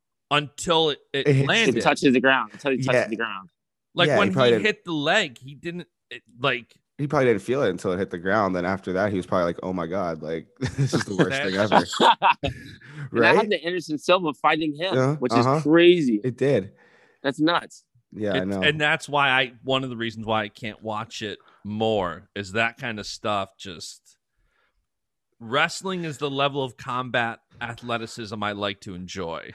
until it, it It hits- It landed. touches the ground until he touches Yeah. the ground. Like Yeah, he when probably he didn't- hit the leg, he didn't it, like. He probably didn't feel it until it hit the ground. Then after that, he was probably like, "Oh my god, like this is the worst thing ever." And I Right? had the Anderson Silva fighting him, Yeah, which uh-huh. is crazy. It did. That's nuts. Yeah, I It- know. And that's why I one of the reasons why I can't watch it more is that kind of stuff. Just wrestling is the level of combat athleticism I like to enjoy.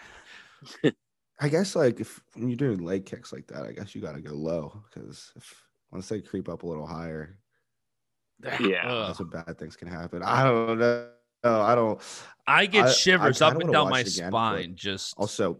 I guess like if when you're doing leg kicks like that, I guess you got to go low because if once they creep up a little higher, Yeah. Ugh. that's what bad things can happen. I don't know. No, I don't. I get I- I shivers kinda up and wanna down watch my it again, but spine. Just Also,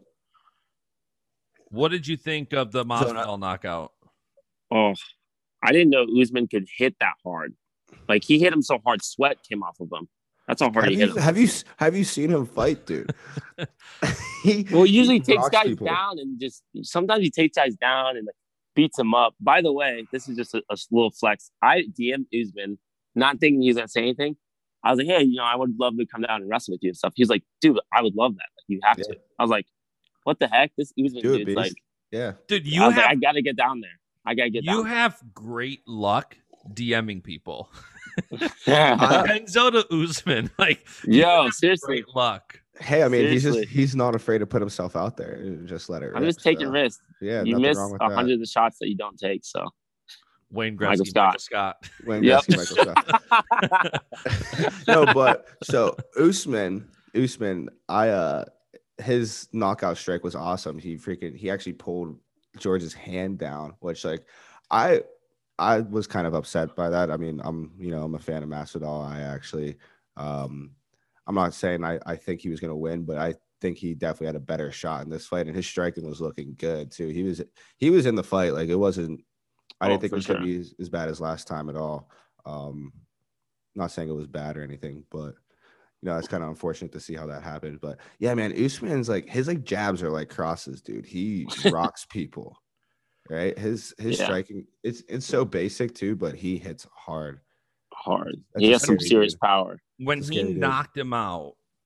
what did you think of the So, Masvidal knockout? Oh, I didn't know Usman could hit that hard. Like he hit him so hard, sweat came off of him. That's how hard have he hit you, him. have you have you seen him fight, dude? he, Well, he usually takes rocks guys people. down and just sometimes he takes guys down and like, beats them up. By the way, this is just a, a little flex. I D M'd Usman, not thinking he was gonna say anything. I was like, hey, you know, I would love to come down and wrestle with you and stuff. He was like, dude, I would love that. Like, you have Yeah. to. I was like, what the heck? This Usman Do it, dude's beast. like, Yeah, Dude, I, you was like, have I gotta get down there. I gotta get you down. have great luck DMing people. there. Enzo to Usman, like you Yo, have seriously. great luck. hey, I mean, he's Seriously. just he's not afraid to put himself out there and just let it. I'm rip, just taking so, risks. Yeah, You nothing miss wrong with a that. hundred of the shots that you don't take. So Wayne Gretzky, Michael Scott. Michael Scott. Wayne Yep. Gretzky, Michael Scott. No, but so Usman, Usman, I uh his knockout strike was awesome. He freaking he actually pulled George's hand down, which like I I was kind of upset by that. I mean, I'm you know, I'm a fan of Masvidal. I actually um I'm not saying I, I think he was gonna win, but I think he definitely had a better shot in this fight, and his striking was looking good too. He was he was in the fight, like it wasn't I Oh, didn't think for it was gonna sure. be as, as bad as last time at all. Um not saying it was bad or anything, but you know, it's kind of unfortunate to see how that happened. But yeah, man, Usman's like his like jabs are like crosses, dude. He rocks people, right? His his Yeah. striking, it's it's so basic too, but he hits hard. hard. That's He a has some scary serious dude. power. When It's a he scary dude. knocked him out,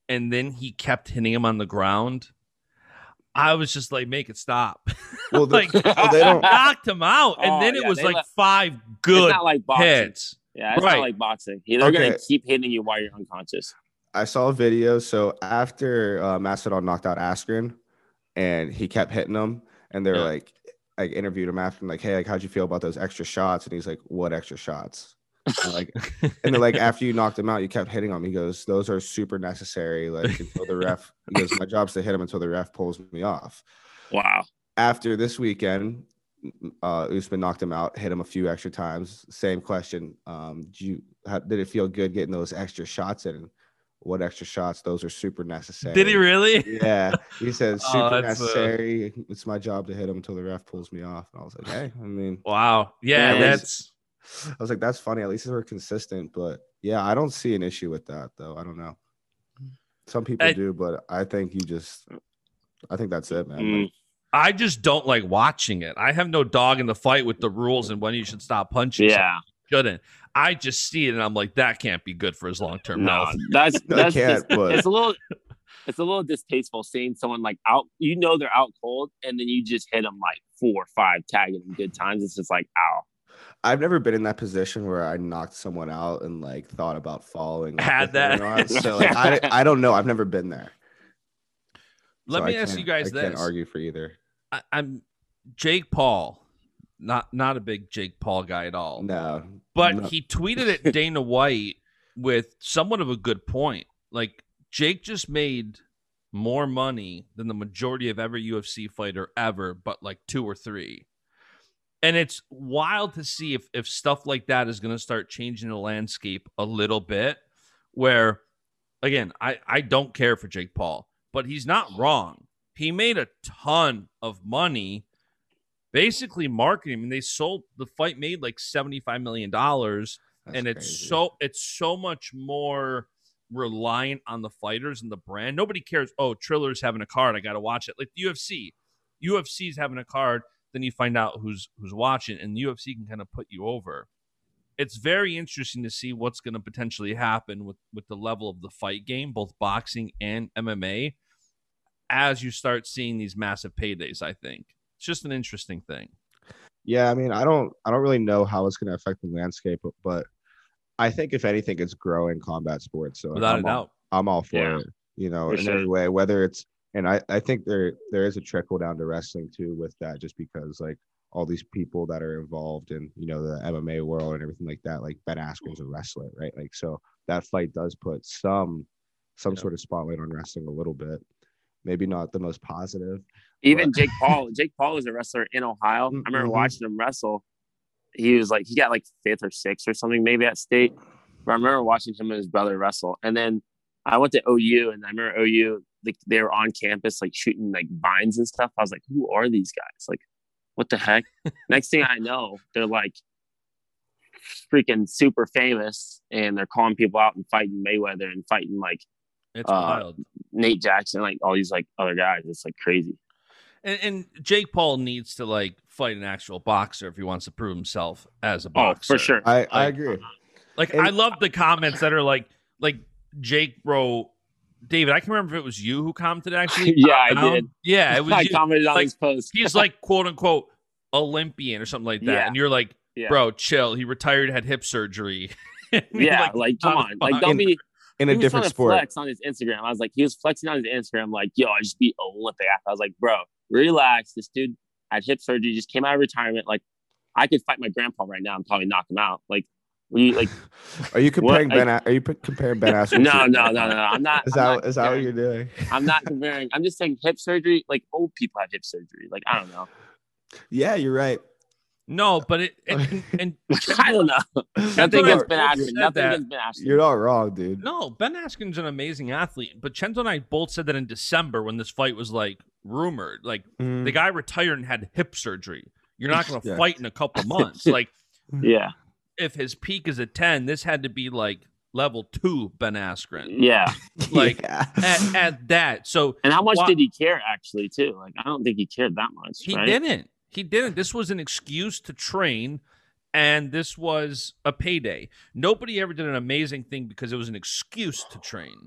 and then he kept hitting him on the ground, I was just like, make it stop. Well, the, like, well, they don't. knocked him out, and Oh, then it yeah, was they like let- five good It's not like boxing. hits. Yeah, it's Right. not like boxing. They're Okay. gonna keep hitting you while you're unconscious. I saw a video. So after uh, Mastodon knocked out Askren, and he kept hitting him, and they're Yeah. like, like interviewed him after, like, hey, like, how'd you feel about those extra shots? And he's like, what extra shots? And like, and then like after you knocked him out, you kept hitting him. He goes, those are super necessary. Like until the ref, he goes, my job's to hit him until the ref pulls me off. Wow. After this weekend, uh, Usman knocked him out, hit him a few extra times. Same question. Um, did you how, did it feel good getting those extra shots in? What extra shots? Those are super necessary. Did he really? Yeah, he said Oh, super that's, uh, necessary. It's my job to hit him until the ref pulls me off. And I was like, hey, I mean, Wow. Yeah, Yeah, that's. I was like, that's funny. At least they were consistent. But yeah, I don't see an issue with that though. I don't know. Some people I- do, but I think you just, I think that's it, man. Mm. Like, I just don't like watching it. I have no dog in the fight with the rules and when you should stop punching. someone. Yeah. Shouldn't. I just see it and I'm like, that can't be good for his long term No, health. that's No, it that's can't, just, but- it's a little it's a little distasteful seeing someone like out. You know they're out cold, and then you just hit them like four or five, tagging them good times. It's just like, ow. I've never been in that position where I knocked someone out and like thought about following. up Had with it or that. not. So like, I, I don't know. I've never been there. Let So me I ask can't- you guys I can't this. argue for either. I, I'm Jake Paul, not not a big Jake Paul guy at all. No, But no. he tweeted at Dana White with somewhat of a good point. Like, Jake just made more money than the majority of every U F C fighter ever, but like two or three. And it's wild to see if, if stuff like that is going to start changing the landscape a little bit. Where, again, I, I don't care for Jake Paul, but he's not wrong. He made a ton of money basically marketing. I mean, they sold the fight made like seventy-five million dollars. That's And it's crazy. so it's so much more reliant on the fighters and the brand. Nobody cares. Oh, Triller's having a card. I got to watch it. Like the U F C, U F C's having a card. Then you find out who's who's watching, and the U F C can kind of put you over. It's very interesting to see what's going to potentially happen with with the level of the fight game, both boxing and M M A, as you start seeing these massive paydays. I think it's just an interesting thing. Yeah, I mean, I don't, I don't really know how it's going to affect the landscape, but, but I think if anything, it's growing combat sports. So Without I'm a all, doubt. I'm all for Yeah. it. You know, For in sure. any way, whether it's, and I, I think there, there is a trickle down to wrestling too with that, just because like all these people that are involved in, you know, the M M A world and everything like that, like Ben Askren's a wrestler, right? Like, so that fight does put some, some Yeah. sort of spotlight on wrestling a little bit. Maybe not the most positive. Even But- Jake Paul. Jake Paul is a wrestler in Ohio. I remember Mhm. watching him wrestle. He was like, he got like fifth or sixth or something, maybe at state. But I remember watching him and his brother wrestle. And then I went to O U, and I remember O U, like they were on campus, like shooting like vines and stuff. I was like, who are these guys? Like, what the heck? Next thing I know, they're like freaking super famous, and they're calling people out and fighting Mayweather and fighting like It's Uh, wild. Nate Jackson, like all these like other guys. It's like crazy. And, and Jake Paul needs to like fight an actual boxer if he wants to prove himself as a Oh, boxer. for sure. I, I Like- agree. Like And- I love the comments that are like like Jake, bro, David. I can remember if it was you who commented actually. Yeah, I Um, did. Yeah, it was. I you. commented on like, his post. He's like quote unquote Olympian or something like that, Yeah. and you're like, Yeah. bro, chill. He retired, had hip surgery. And you're Yeah, like, come "Not on, like fine." don't be. In he a was different trying to sport. flex on his Instagram. I was like, he was flexing on his Instagram, like, yo, I just beat Olympic athlete. I was like, bro, relax. This dude had hip surgery, just came out of retirement. Like, I could fight my grandpa right now and probably knock him out. Like, we like, Are you comparing What? Ben? A- are you p- comparing Ben Askren? no, to- no, no, no. I'm not. Is I'm that not is that what comparing- you're doing? I'm not comparing. I'm just saying hip surgery. Like, old people have hip surgery. Like, I don't know. Yeah, you're right. No, but it and, and I don't know. Nothing Chento against and Ben I both Askren. said Nothing that. against Ben Askren. You're not wrong, dude. No, Ben Askren's an amazing athlete, but Chento and I both said that in December when this fight was like rumored. Like Mm. the guy retired and had hip surgery. You're not going to Yeah. fight in a couple months. Like Yeah, if his peak is a ten, this had to be like level two Ben Askren. yeah. Like yeah. at, at that. So And how much Wha- did he care actually too? Like, I don't think he cared that much. he right? didn't. He didn't. This was an excuse to train, and this was a payday. Nobody ever did an amazing thing because it was an excuse to train.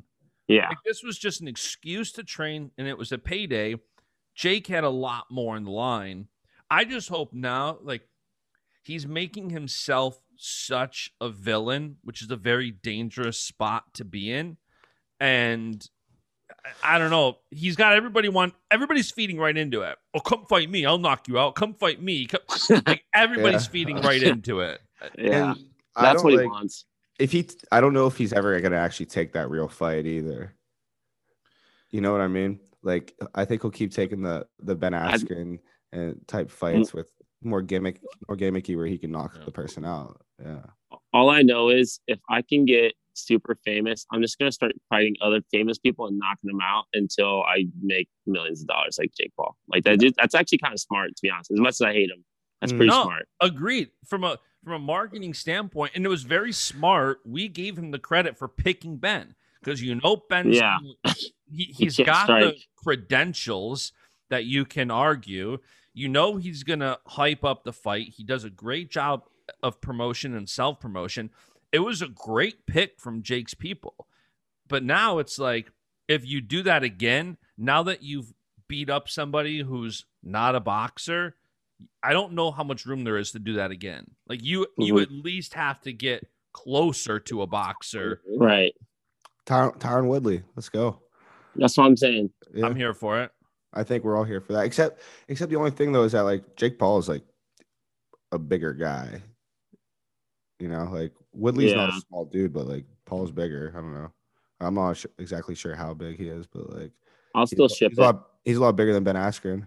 Yeah. Like, this was just an excuse to train, and it was a payday. Jake had a lot more in the line. I just hope now, like, he's making himself such a villain, which is a very dangerous spot to be in. And I don't know. He's got everybody want everybody's feeding right into it. Oh, come fight me. I'll knock you out. Come fight me. Come, like everybody's Yeah. feeding right into it. Yeah. And I That's don't, what he like, wants. If he, I don't know if he's ever gonna actually take that real fight either. You know what I mean? Like, I think he'll keep taking the the Ben Askren and type fights with more gimmick, more gimmicky, where he can knock Yeah. the person out. Yeah. All I know is if I can get super famous, I'm just gonna start fighting other famous people and knocking them out until I make millions of dollars, like Jake Paul. Like that. Just, that's actually kind of smart, to be honest. As much as I hate him, that's pretty No, smart. agreed. From a from a marketing standpoint, and it was very smart. We gave him the credit for picking Ben because you know Ben's Yeah. he, he's can't got strike. the credentials that you can argue. You know he's gonna hype up the fight. He does a great job of promotion and self promotion. It was a great pick from Jake's people, but now it's like if you do that again, now that you've beat up somebody who's not a boxer, I don't know how much room there is to do that again. Like you, you Mhm. at least have to get closer to a boxer. Right. Ty- Tyron Woodley, let's go. That's what I'm saying. Yeah. I'm here for it. I think we're all here for that. Except, except the only thing though is that like Jake Paul is like a bigger guy. You know, like Woodley's not Yeah. a small dude, but like Paul's bigger. I don't know. I'm not sh- exactly sure how big he is, but like I'll still he's, ship he's it. a lot. He's a lot bigger than Ben Askren.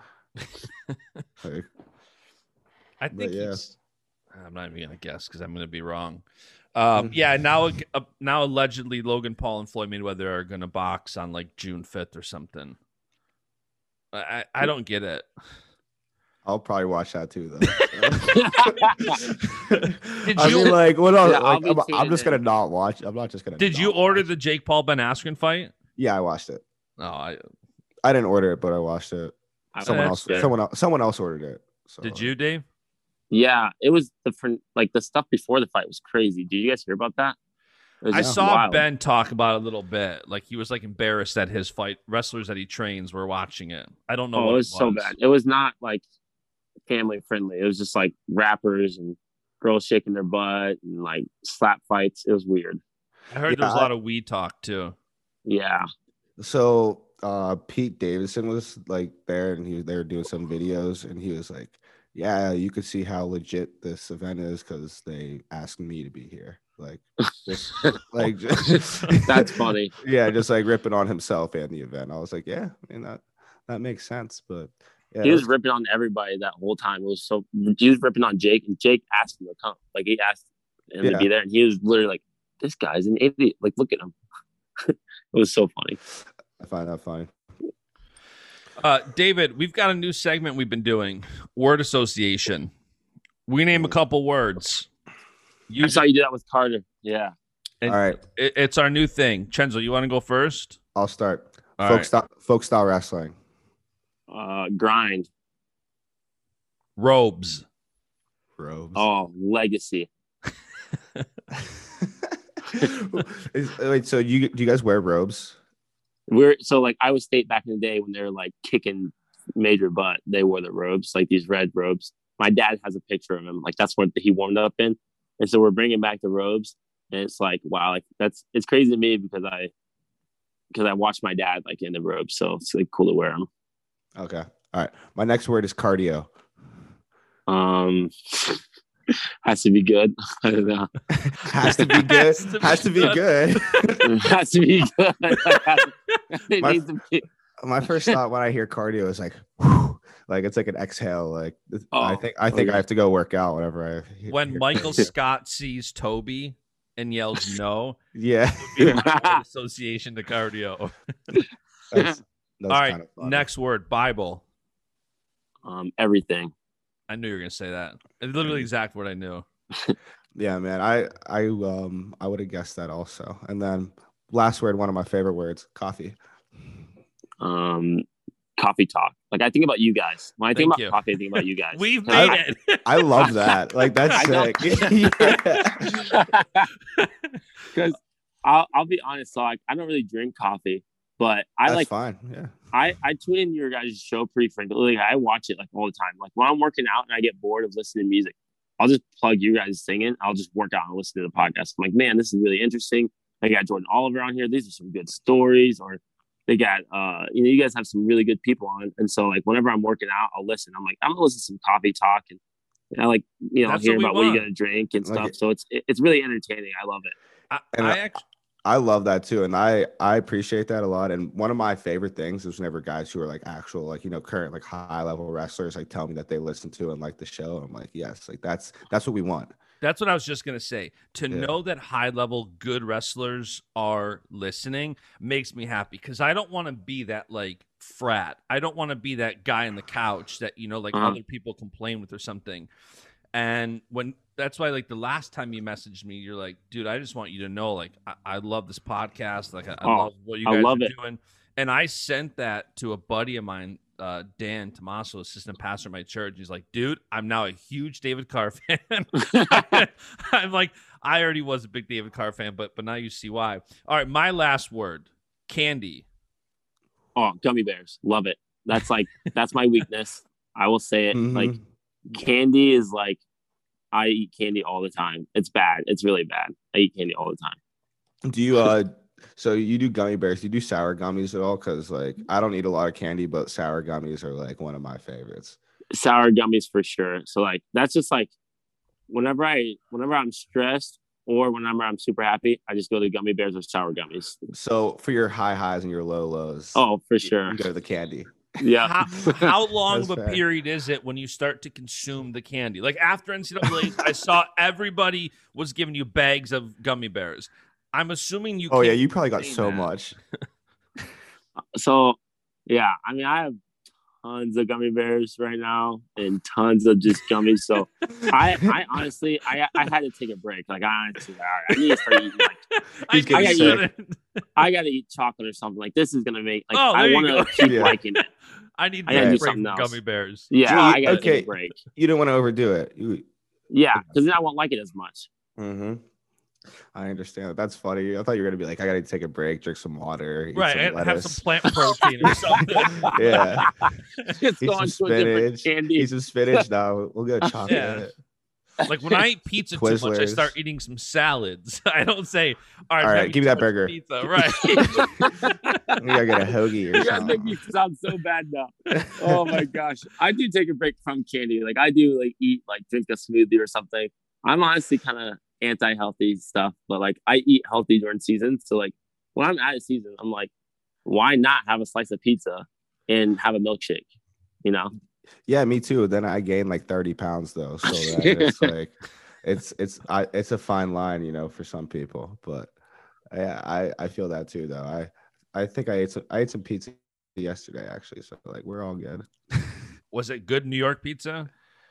Like, I think yeah. he's. I'm not even gonna guess because I'm gonna be wrong. Um, Mhm. yeah, now uh, now allegedly Logan Paul and Floyd Mayweather are gonna box on like June fifth or something. I I, I don't get it. I'll probably watch that too, though. Did I you- mean, like, what else? Yeah, I'll like, be I'm, I'm tuning just in. gonna not watch. I'm not just gonna. Did you not order watch. the Jake Paul Ben Askren fight? Yeah, I watched it. No, I I didn't order it, but I watched it. I- Someone that's else. fair. Someone else. Someone else ordered it. So. did you, Dave? Yeah, it was the fr- like the stuff before the fight was crazy. Did you guys hear about that? It was I just saw wild. Ben talk about it a little bit. Like he was like embarrassed that his fight wrestlers that he trains were watching it. I don't know. Oh, what it was so bad. It was not like family friendly. It was just like rappers and girls shaking their butt and like slap fights. It was weird. I heard Yeah, there was a I- lot of weed talk too. Yeah. So uh, Pete Davidson was like there, and he they were doing some videos, and he was like, "Yeah, you could see how legit this event is because they asked me to be here." Like, just like just, That's funny. Yeah, just like ripping on himself and the event. I was like, yeah, I mean that that makes sense, but yeah, He it was was- ripping on everybody that whole time. It was so he was ripping on Jake, and Jake asked him to come. Like he asked him Yeah. to be there, and he was literally like, "This guy's an idiot. Like, look at him." It was so funny. I find that funny. Uh, David, we've got a new segment we've been doing. Word association. We name a couple words. You I saw you do that with Carter. Yeah. and All right, it- it's our new thing. Chenzo, you want to go first? I'll start. All folk right. style, folk style wrestling. Uh, grind. Robes. Robes. Oh, legacy. Is- wait, so you do you guys wear robes? We're so like Iowa State back in the day when they were like kicking major butt. They wore the robes, like these red robes. My dad has a picture of him. Like that's what he warmed up in. And so we're bringing back the robes, and it's like wow, like that's it's crazy to me because I because I watched my dad like in the robes, so it's like cool to wear them. Okay. All right. My next word is cardio. Um, has to be good. I don't know. Has to be good. Has to be Has to be good. good. has to be good. it My- needs to be. My first thought when I hear cardio is like, whew, like it's like an exhale. Like I Oh, think I think okay. I have to go work out whenever I. hear- When hear Michael cardio. Scott sees Toby and yells no, Yeah. it would be my word association to cardio. That's, that's All right, kind of funny. next word, Bible. Um, everything. I knew you were gonna say that. It's literally the exact word I knew. Yeah, man. I I um I would have guessed that also. And then last word, one of my favorite words, coffee. Um, coffee talk. Like I think about you guys. When I think Thank about you. coffee, I think about you guys. We've I- made it. I love that. Like that's I know. sick. Yeah. Because I'll I'll be honest. So like, I don't really drink coffee, but I That's like fine. Yeah. I I tune in your guys' show pretty frequently. Like, I watch it like all the time. Like when I'm working out and I get bored of listening to music, I'll just plug you guys singing. I'll just work out and listen to the podcast. I'm like, man, this is really interesting. I got Jordan Oliver on here. These are some good stories. Or they got uh, you know, you guys have some really good people on. And so like whenever I'm working out, I'll listen. I'm like, I'm gonna listen to some coffee talk and, and I like you know That's hear what we about what want. you're gonna drink and Like stuff. it. So it's it, it's really entertaining. I love it. I, And I I- actually. I love that too, and I I appreciate that a lot. And one of my favorite things is whenever guys who are like actual, like, you know, current like high level wrestlers like tell me that they listen to and like the show. I'm like, yes, like that's that's what we want. That's what I was just going to say. To Yeah. know that high level good wrestlers are listening makes me happy because I don't want to be that like frat. I don't want to be that guy on the couch that, you know, like Uh-huh. other people complain with or something. And when that's why, like, the last time you messaged me, you're like, dude, I just want you to know, like, I, I love this podcast. Like, I, I Oh, love what you I guys love are it. doing. And I sent that to a buddy of mine, uh, Dan Tomaso, assistant pastor at my church. He's like, dude, I'm now a huge David Carr fan. I'm like, I already was a big David Carr fan, but but now you see why. All right, my last word, candy. Oh, gummy bears. Love it. That's like that's my weakness. I will say it. Mhm. Like candy is like I eat candy all the time. It's bad. It's really bad. I eat candy all the time. Do you uh so you do gummy bears? Do you do sour gummies at all? Because like I don't eat a lot of candy, but sour gummies are like one of my favorites. Sour gummies for sure. So like that's just like whenever I whenever I'm stressed or whenever I'm super happy, I just go to gummy bears or sour gummies. So for your high highs and your low lows, Oh, for you- sure. you go to the candy. Yeah. How, how long of That's a fair. period is it when you start to consume the candy? Like after N C double A, I saw everybody was giving you bags of gummy bears. I'm assuming you. Oh yeah, can't you probably got sustain so that. much. So yeah, I mean I have tons of gummy bears right now and tons of just gummies. So I I honestly I I had to take a break. Like I honestly, all right, I need to start eating like I He's knew getting you sick. shouldn't. I gotta eat chocolate or something. Like this is gonna make like Oh, there I you want go. to keep Yeah. liking it. I need I to gotta break do from something else. gummy bears. Yeah, Gee, I gotta okay. take a break. You didn't want to overdo it. You, Yeah, because then I won't like it as much. mm-hmm. I understand. That's funny. I thought you were gonna be like, I gotta take a break, drink some water, eat Right, some and have lettuce. some plant protein or something. Yeah, It's eat going some to a different spinach. candy. Eat some spinach now. We'll go chocolate. Like when I eat pizza too much, I Twizzlers. start eating some salads. I don't say, all right, All right, having give me too that much burger." Pizza. Right. We gotta get a hoagie or You guys make me something. sound so bad now. Oh my gosh. I do take a break from candy. Like I do like eat like drink a smoothie or something. I'm honestly kind of anti-healthy stuff, but like I eat healthy during season. So like when I'm out of season, I'm like, why not have a slice of pizza and have a milkshake? You know? Yeah, me too. Then I gained like thirty pounds though, so that it's like it's it's I, it's a fine line, you know, for some people. But yeah, I I feel that too though. I I think I ate some I ate some pizza yesterday actually, so like we're all good. Was it good New York pizza?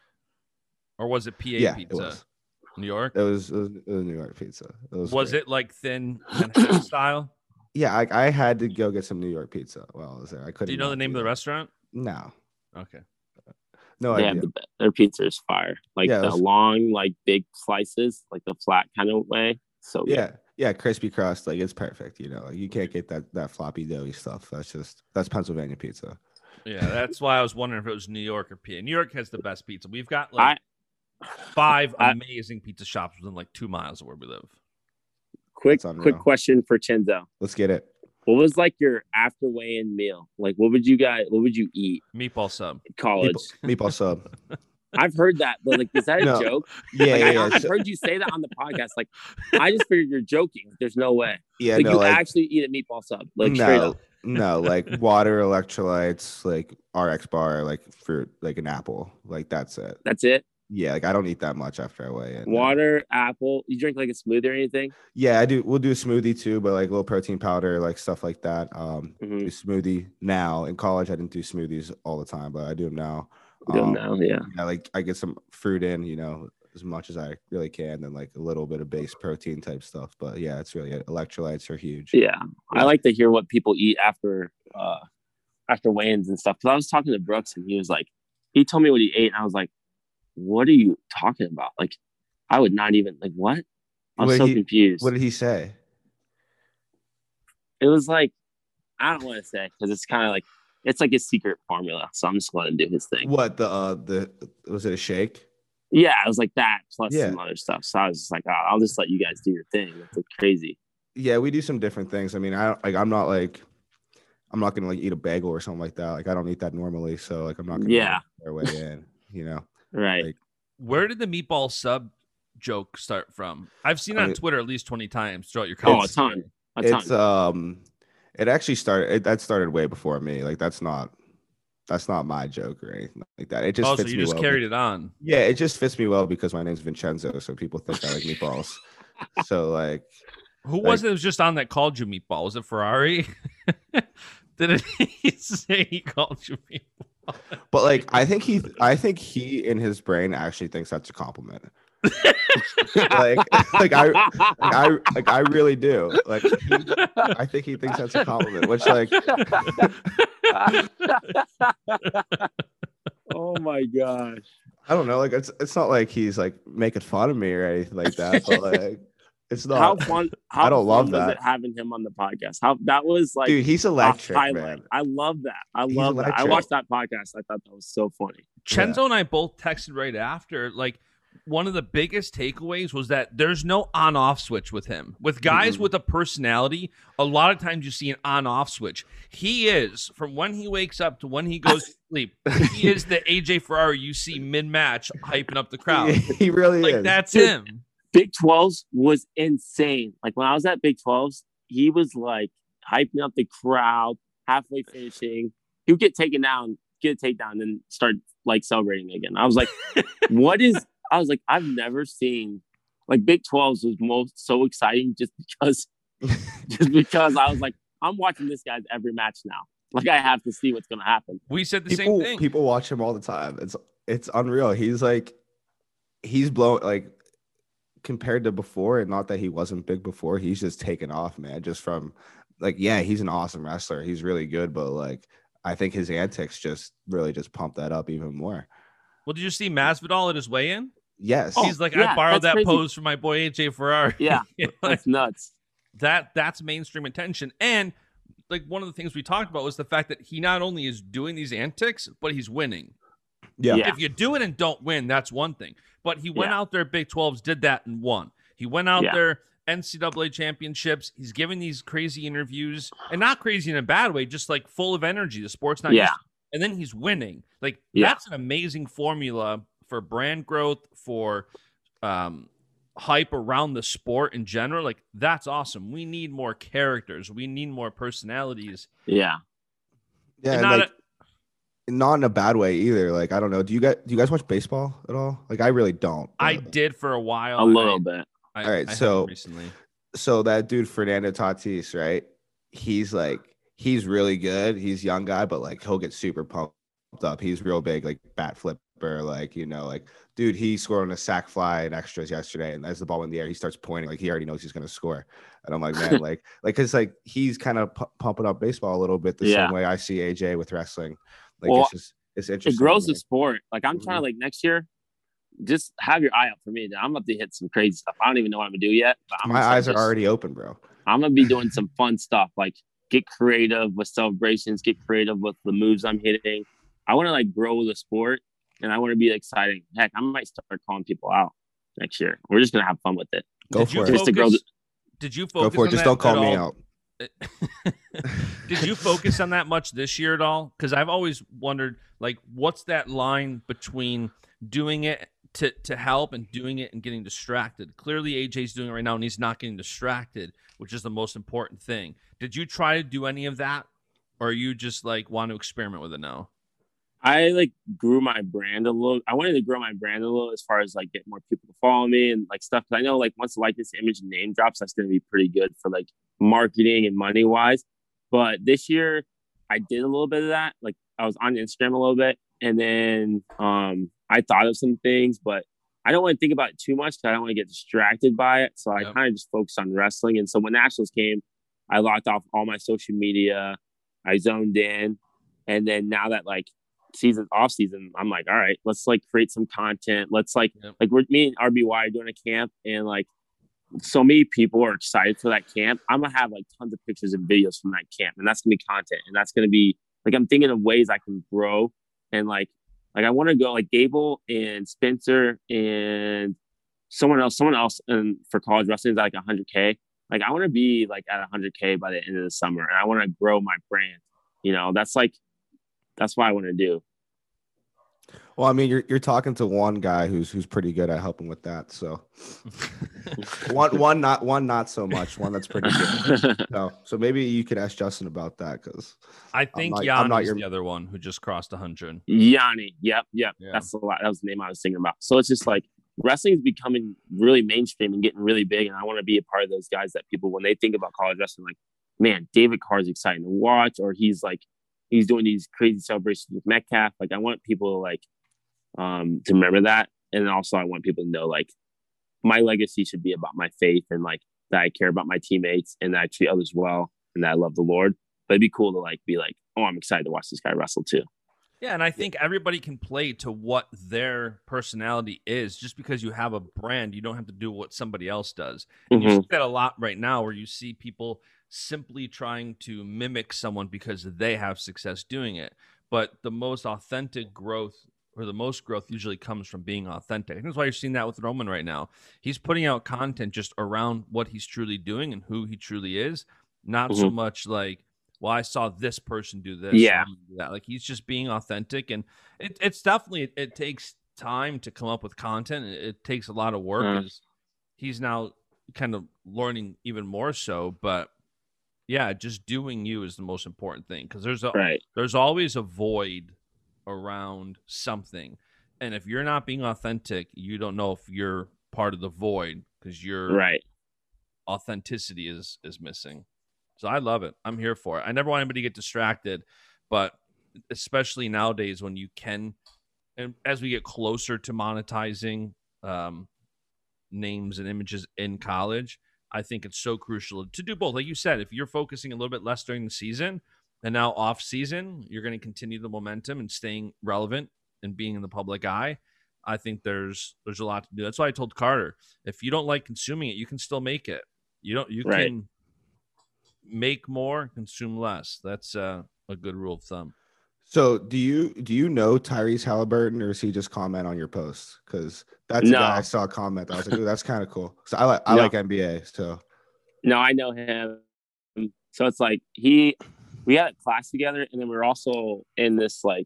Or was it P A Yeah, pizza? it was. New York? It was, it was it was New York pizza. It was Was great. it like thin Manhattan style? Yeah, I, I had to go get some New York pizza while I was there. I couldn't. Do you know the not name of do the that. restaurant? No, Okay. no They idea. have the, be- their pizza is fire. Like Yeah, it the was- long, like big slices, like the flat kind of way. So good. Yeah, yeah, crispy crust, like it's perfect. You know, like you can't get that that floppy doughy stuff. That's just that's Pennsylvania pizza. Yeah, that's why I was wondering if it was New York or P A. New York has the best pizza. We've got like I five I- amazing pizza shops within like two miles of where we live. quick That's unreal. quick question for Chenzo. Let's get it. What was like your after weigh-in meal? Like what would you guys what would you eat Meatball sub. at college? Meatball, meatball sub. I've heard that, but like is that a No. joke? Yeah, Like yeah, I, yeah. I've So- heard you say that on the podcast. Like I just figured you're joking. There's no way. yeah, like no, you like actually eat a meatball sub. Like straight no, up. no, like water, electrolytes, like R X bar, like fruit, like an apple, like that's it. That's it. Yeah, like I don't eat that much after I weigh in. no. Water, apple. You drink like a smoothie or anything? Yeah, I do. We'll do a smoothie too, but like little protein powder, like stuff like that. Um, Mhm. do smoothie now. In college, I didn't do smoothies all the time, but I do them now. You don't Um, know, yeah. Yeah, like I get some fruit in, you know, as much as I really can, then like a little bit of base protein type stuff. But yeah, it's really it. Electrolytes are huge. Yeah. I like to hear what people eat after uh after weigh-ins and stuff. Because I was talking to Brooks and he was like, he told me what he ate, and I was like, what are you talking about? Like, I would not even like what? I was What so he- confused. What did he say? it was like, I don't want to say because it's kind of like it's like a secret formula. So I'm just going to do his thing. What the uh the was it a shake? Yeah, it was like that plus Yeah. some other stuff. So I was just like, oh, I'll just let you guys do your thing. It's like crazy. Yeah, we do some different things. I mean, I like I'm not like I'm not gonna like eat a bagel or something like that. Like I don't eat that normally, so like I'm not gonna Yeah. their way in, you know. Right. Like, Where did the meatball sub joke start from? I've seen it I on mean- Twitter at least twenty times throughout your Oh, a college. ton. A ton. it's um it actually started it, that started way before me. Like that's not that's not my joke or anything like that. It just Oh, so fits you me just well. carried it on. Yeah, it just fits me well because my name's Vincenzo, so people think I like meatballs. So like Who was it that was just on that called you meatball? Was it Ferrari? Did it say he called you meatball? but like I think he I think he in his brain actually thinks that's a compliment. like like I like I like I really do. Like he, I think he thinks that's a compliment, which like Oh my gosh. I don't know, like it's it's not like he's like making fun of me or anything like that, but like it's not How fun! How I don't fun love was that. it having him on the podcast? How that was like, dude, he's a electric, highlight. man. I love that. I He's love that. I electric. watched that podcast. I thought that was so funny. Chenzo and I both texted right after. Like, one of the biggest takeaways was that there's no on-off switch with him. With guys Mm-mm. with a personality, a lot of times you see an on-off switch. He is, from when he wakes up to when he goes to sleep, he is the A J Ferrari you see mid-match hyping up the crowd. he really Like, is. that's Dude. him. Big twelves was insane. Like when I was at Big twelves, he was like hyping up the crowd, halfway finishing. He would get taken down, get a takedown, and start like celebrating again. I was like, what is I was like, I've never seen like Big twelves was most so exciting just because just because I was like, I'm watching this guy's every match now. Like I have to see what's gonna happen. We said the people same thing. people watch him all the time. It's it's unreal. He's like he's blown like compared to before, and not that he wasn't big before, he's just taken off, man. Just from like, yeah, he's an awesome wrestler. He's really good, but like I think his antics just really just pump that up even more. Well, did you see Masvidal at his weigh-in? Yes. Oh, He's like, yeah, I borrowed that's that crazy. pose from my boy A J Ferrari. Yeah, Like, that's nuts. that that's mainstream attention. And like one of the things we talked about was the fact that he not only is doing these antics, but he's winning. yeah. Yeah. If you do it and don't win, that's one thing. But he went Yeah. out there at Big twelves, did that and won. He went out Yeah. there N C double A championships. He's giving these crazy interviews, and not crazy in a bad way, just like full of energy. The sport's not Yeah. used to- and then he's winning. Like Yeah. that's an amazing formula for brand growth, for um hype around the sport in general. Like that's awesome. We need more characters. We need more personalities. Yeah. Yeah, And and not like not in a bad way either. Like I don't know. Do you guys do you guys watch baseball at all? Like I really don't. I but- did for a while. A little I, bit. I, All right, I haven't so- recently. so that dude Fernando Tatis, right? He's like he's really good. He's a young guy, but like he'll get super pumped up. He's real big, like bat flipper, like you know, like dude. He scored on a sac fly in extras yesterday, and as the ball went in the air, he starts pointing like he already knows he's gonna score. And I'm like, man, like, like, cause like he's kind of pu- pumping up baseball a little bit the Yeah. same way I see A J with wrestling. Like Well, it's just it's interesting. It grows to me. the sport. Like I'm trying to like next year, just have your eye out for me. I'm about to hit some crazy stuff. I don't even know what I'm gonna do yet. But I'm My gonna start eyes are just- already open, bro. I'm gonna be doing some fun stuff, like get creative with celebrations, get creative with the moves I'm hitting. I want to like grow the sport, and I want to be exciting. Heck, I might start calling people out next year. We're just gonna have fun with it. Go Did for you it. Just to grow focus- the- Did you Go focus for it. on Just that don't call at me all? out. Did you focus on that much this year at all? Because I've always wondered, like, what's that line between doing it to, to help and doing it and getting distracted? Clearly, A J's doing it right now, and he's not getting distracted, which is the most important thing. Did you try to do any of that, or you just like want to experiment with it now? I like grew my brand a little. I wanted to grow my brand a little as far as like get more people to follow me and like stuff. Cause I know like once the likeness, image, and name drops, that's going to be pretty good for like marketing and money wise. But this year, I did a little bit of that. Like I was on Instagram a little bit, and then um I thought of some things, but I don't want to think about it too much because I don't want to get distracted by it. So I Yep. kind of just focused on wrestling. And so when Nationals came, I locked off all my social media. I zoned in, and then now that like season off season, I'm like, all right, let's like create some content. Let's like Yep. like we're me and R B Y are doing a camp, and like so many people are excited for that camp. I'm gonna have like tons of pictures and videos from that camp, and that's gonna be content, and that's gonna be like I'm thinking of ways I can grow and like like I want to go like Gable and Spencer and someone else, someone else, and for college wrestling is like one hundred K. Like I want to be like at one hundred K by the end of the summer, and I want to grow my brand. You know, that's like that's what I want to do. Well, I mean, you're you're talking to one guy who's who's pretty good at helping with that. So one one not one not so much. One that's pretty good. So so maybe you could ask Justin about that because I think not, Yanni's your... the other one who just crossed one hundred. Yanni, yep, yep. Yeah. That's a lot. That was the name I was thinking about. So it's just like wrestling is becoming really mainstream and getting really big, and I want to be a part of those guys that people when they think about college wrestling, like, man, David Carr is exciting to watch, or he's like he's doing these crazy celebrations with Metcalf. Like I want people to like. Um, to remember that. And also I want people to know like my legacy should be about my faith and like that I care about my teammates and that I treat others well and that I love the Lord. But it'd be cool to like be like, oh, I'm excited to watch this guy wrestle too. Yeah, and I think everybody can play to what their personality is. Just because you have a brand, you don't have to do what somebody else does. And Mm-hmm. you see that a lot right now where you see people simply trying to mimic someone because they have success doing it. But the most authentic growth or the most growth usually comes from being authentic. And that's why you're seeing that with Roman right now. He's putting out content just around what he's truly doing and who he truly is, not mm-hmm. so much like, well, I saw this person do this. Yeah. Do that. Like he's just being authentic. And it, it's definitely, it, it takes time to come up with content. It, it takes a lot of work. Mm. As he's now kind of learning even more so. But yeah, just doing you is the most important thing. Because there's, a, right. there's always a void around something, and if you're not being authentic, you don't know if you're part of the void because your right authenticity is is missing. So I love it. I'm here for it. I never want anybody to get distracted, but especially nowadays when you can, and as we get closer to monetizing um names and images in college, I think it's so crucial to do both. Like you said, if you're focusing a little bit less during the season and now off season, you're going to continue the momentum and staying relevant and being in the public eye. I think there's there's a lot to do. That's why I told Carter, if you don't like consuming it, you can still make it. You don't. You right. can make more, consume less. That's uh, a good rule of thumb. So do you do you know Tyrese Halliburton, or is he just comment on your posts? Because that's no. a guy I saw comment. I was like, ooh, that's kind of cool. So I like I no. like N B A. So no, I know him. So it's like he. We had a class together, and then we were also in this like,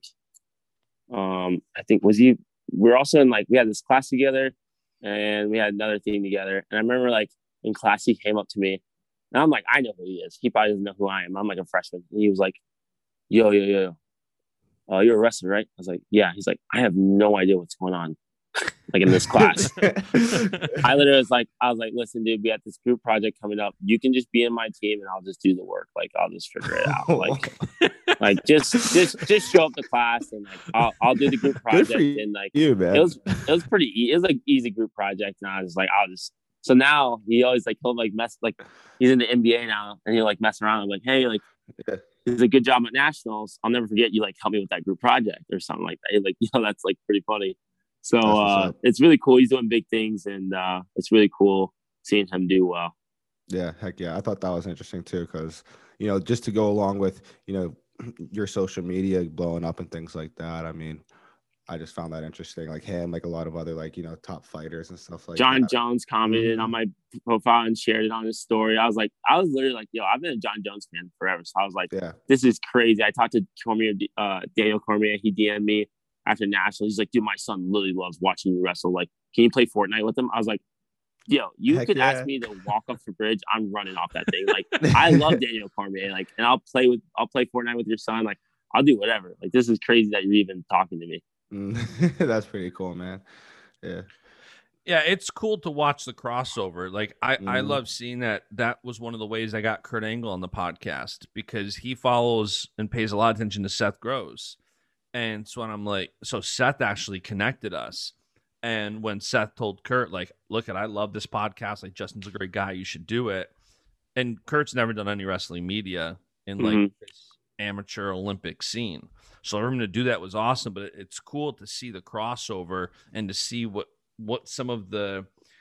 um, I think was he. We we're also in like we had this class together, and we had another thing together. And I remember like in class, he came up to me, and I'm like, I know who he is. He probably doesn't know who I am. I'm like a freshman. And he was like, yo, yo, yo, uh, you're a wrestler, right? I was like, yeah. He's like, I have no idea what's going on. Like in this class. I literally was like, I was like, listen, dude, we have this group project coming up. You can just be in my team and I'll just do the work. Like I'll just figure it out. Like, like just just just show up to class and like I'll I'll do the group project and like you, man. it was it was pretty e- it was like easy group project and I was like, I'll just so now he always like he'll like mess like he's in the N B A now and he'll like mess around. I'm like, hey, like it's a good job at nationals. I'll never forget you like help me with that group project or something like that. Like, you know, that's like pretty funny. So uh, it's really cool. He's doing big things, and uh, it's really cool seeing him do well. Yeah, heck yeah. I thought that was interesting too, because, you know, just to go along with, you know, your social media blowing up and things like that. I mean, I just found that interesting. Like him, like a lot of other like, you know, top fighters and stuff like John that. John Jones commented mm-hmm. on my profile and shared it on his story. I was like, I was literally like, yo, I've been a John Jones fan forever. So I was like, yeah, this is crazy. I talked to Cormier, uh, Daniel Cormier. He D M'd me after Nationals. He's like, dude, my son literally loves watching you wrestle. Like, can you play Fortnite with him? I was like, yo, you Heck could yeah. ask me to walk up the bridge. I'm running off that thing. Like, I love Daniel Cormier. Like, and I'll play with, I'll play Fortnite with your son. Like, I'll do whatever. Like, this is crazy that you're even talking to me. Mm, that's pretty cool, man. Yeah. Yeah, it's cool to watch the crossover. Like, I, mm. I love seeing that. That was one of the ways I got Kurt Angle on the podcast, because he follows and pays a lot of attention to Seth Gross. And so when I'm like, so Seth actually connected us. And when Seth told Kurt, like, look, I love this podcast. Like, Justin's a great guy. You should do it. And Kurt's never done any wrestling media in like mm-hmm. this amateur Olympic scene. So for him to do that was awesome. But it's cool to see the crossover and to see what, what some of the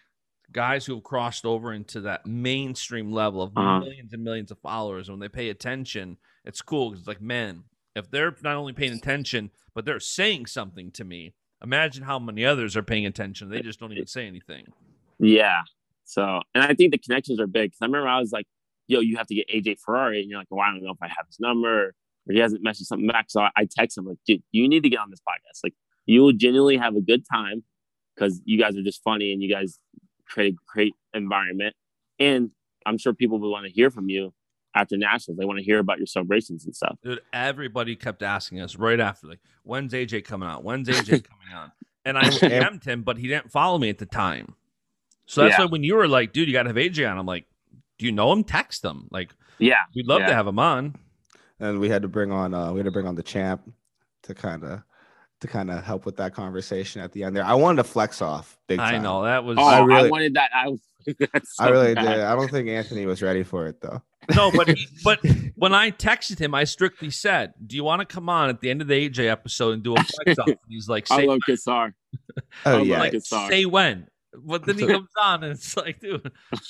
guys who have crossed over into that mainstream level of Uh-huh. millions and millions of followers, when they pay attention, it's cool. 'Cause it's like, man, if they're not only paying attention, but they're saying something to me, imagine how many others are paying attention. They just don't even say anything. Yeah. So, and I think the connections are big. Because I remember I was like, yo, you have to get A J Ferrari. And you're like, well, I don't know if I have his number, or he hasn't messaged something back. So I, I text him, like, dude, you need to get on this podcast. Like, you will genuinely have a good time because you guys are just funny and you guys create a great environment. And I'm sure people will want to hear from you after Nationals. They want to hear about your celebrations and stuff. Dude, everybody kept asking us right after, like, when's A J coming out? When's A J coming out? And I D M'd him, but he didn't follow me at the time. So that's Yeah. why when you were like, dude, you got to have A J on, I'm like, do you know him? Text him. Like, Yeah. we'd love yeah. to have him on. And we had to bring on uh we had to bring on the champ to kind of to kind of help with that conversation at the end there. I wanted to flex off big time. I know that was Oh, I I, really- wanted that. I was. That's so I really bad. did. I don't think Anthony was ready for it though. no, but he, but when I texted him, I strictly said, "Do you want to come on at the end of the A J episode and do a flex off?" And he's like, I "Say, love Kassar. Oh I yeah. like Kassar. say when." But then he comes on, and it's like, dude,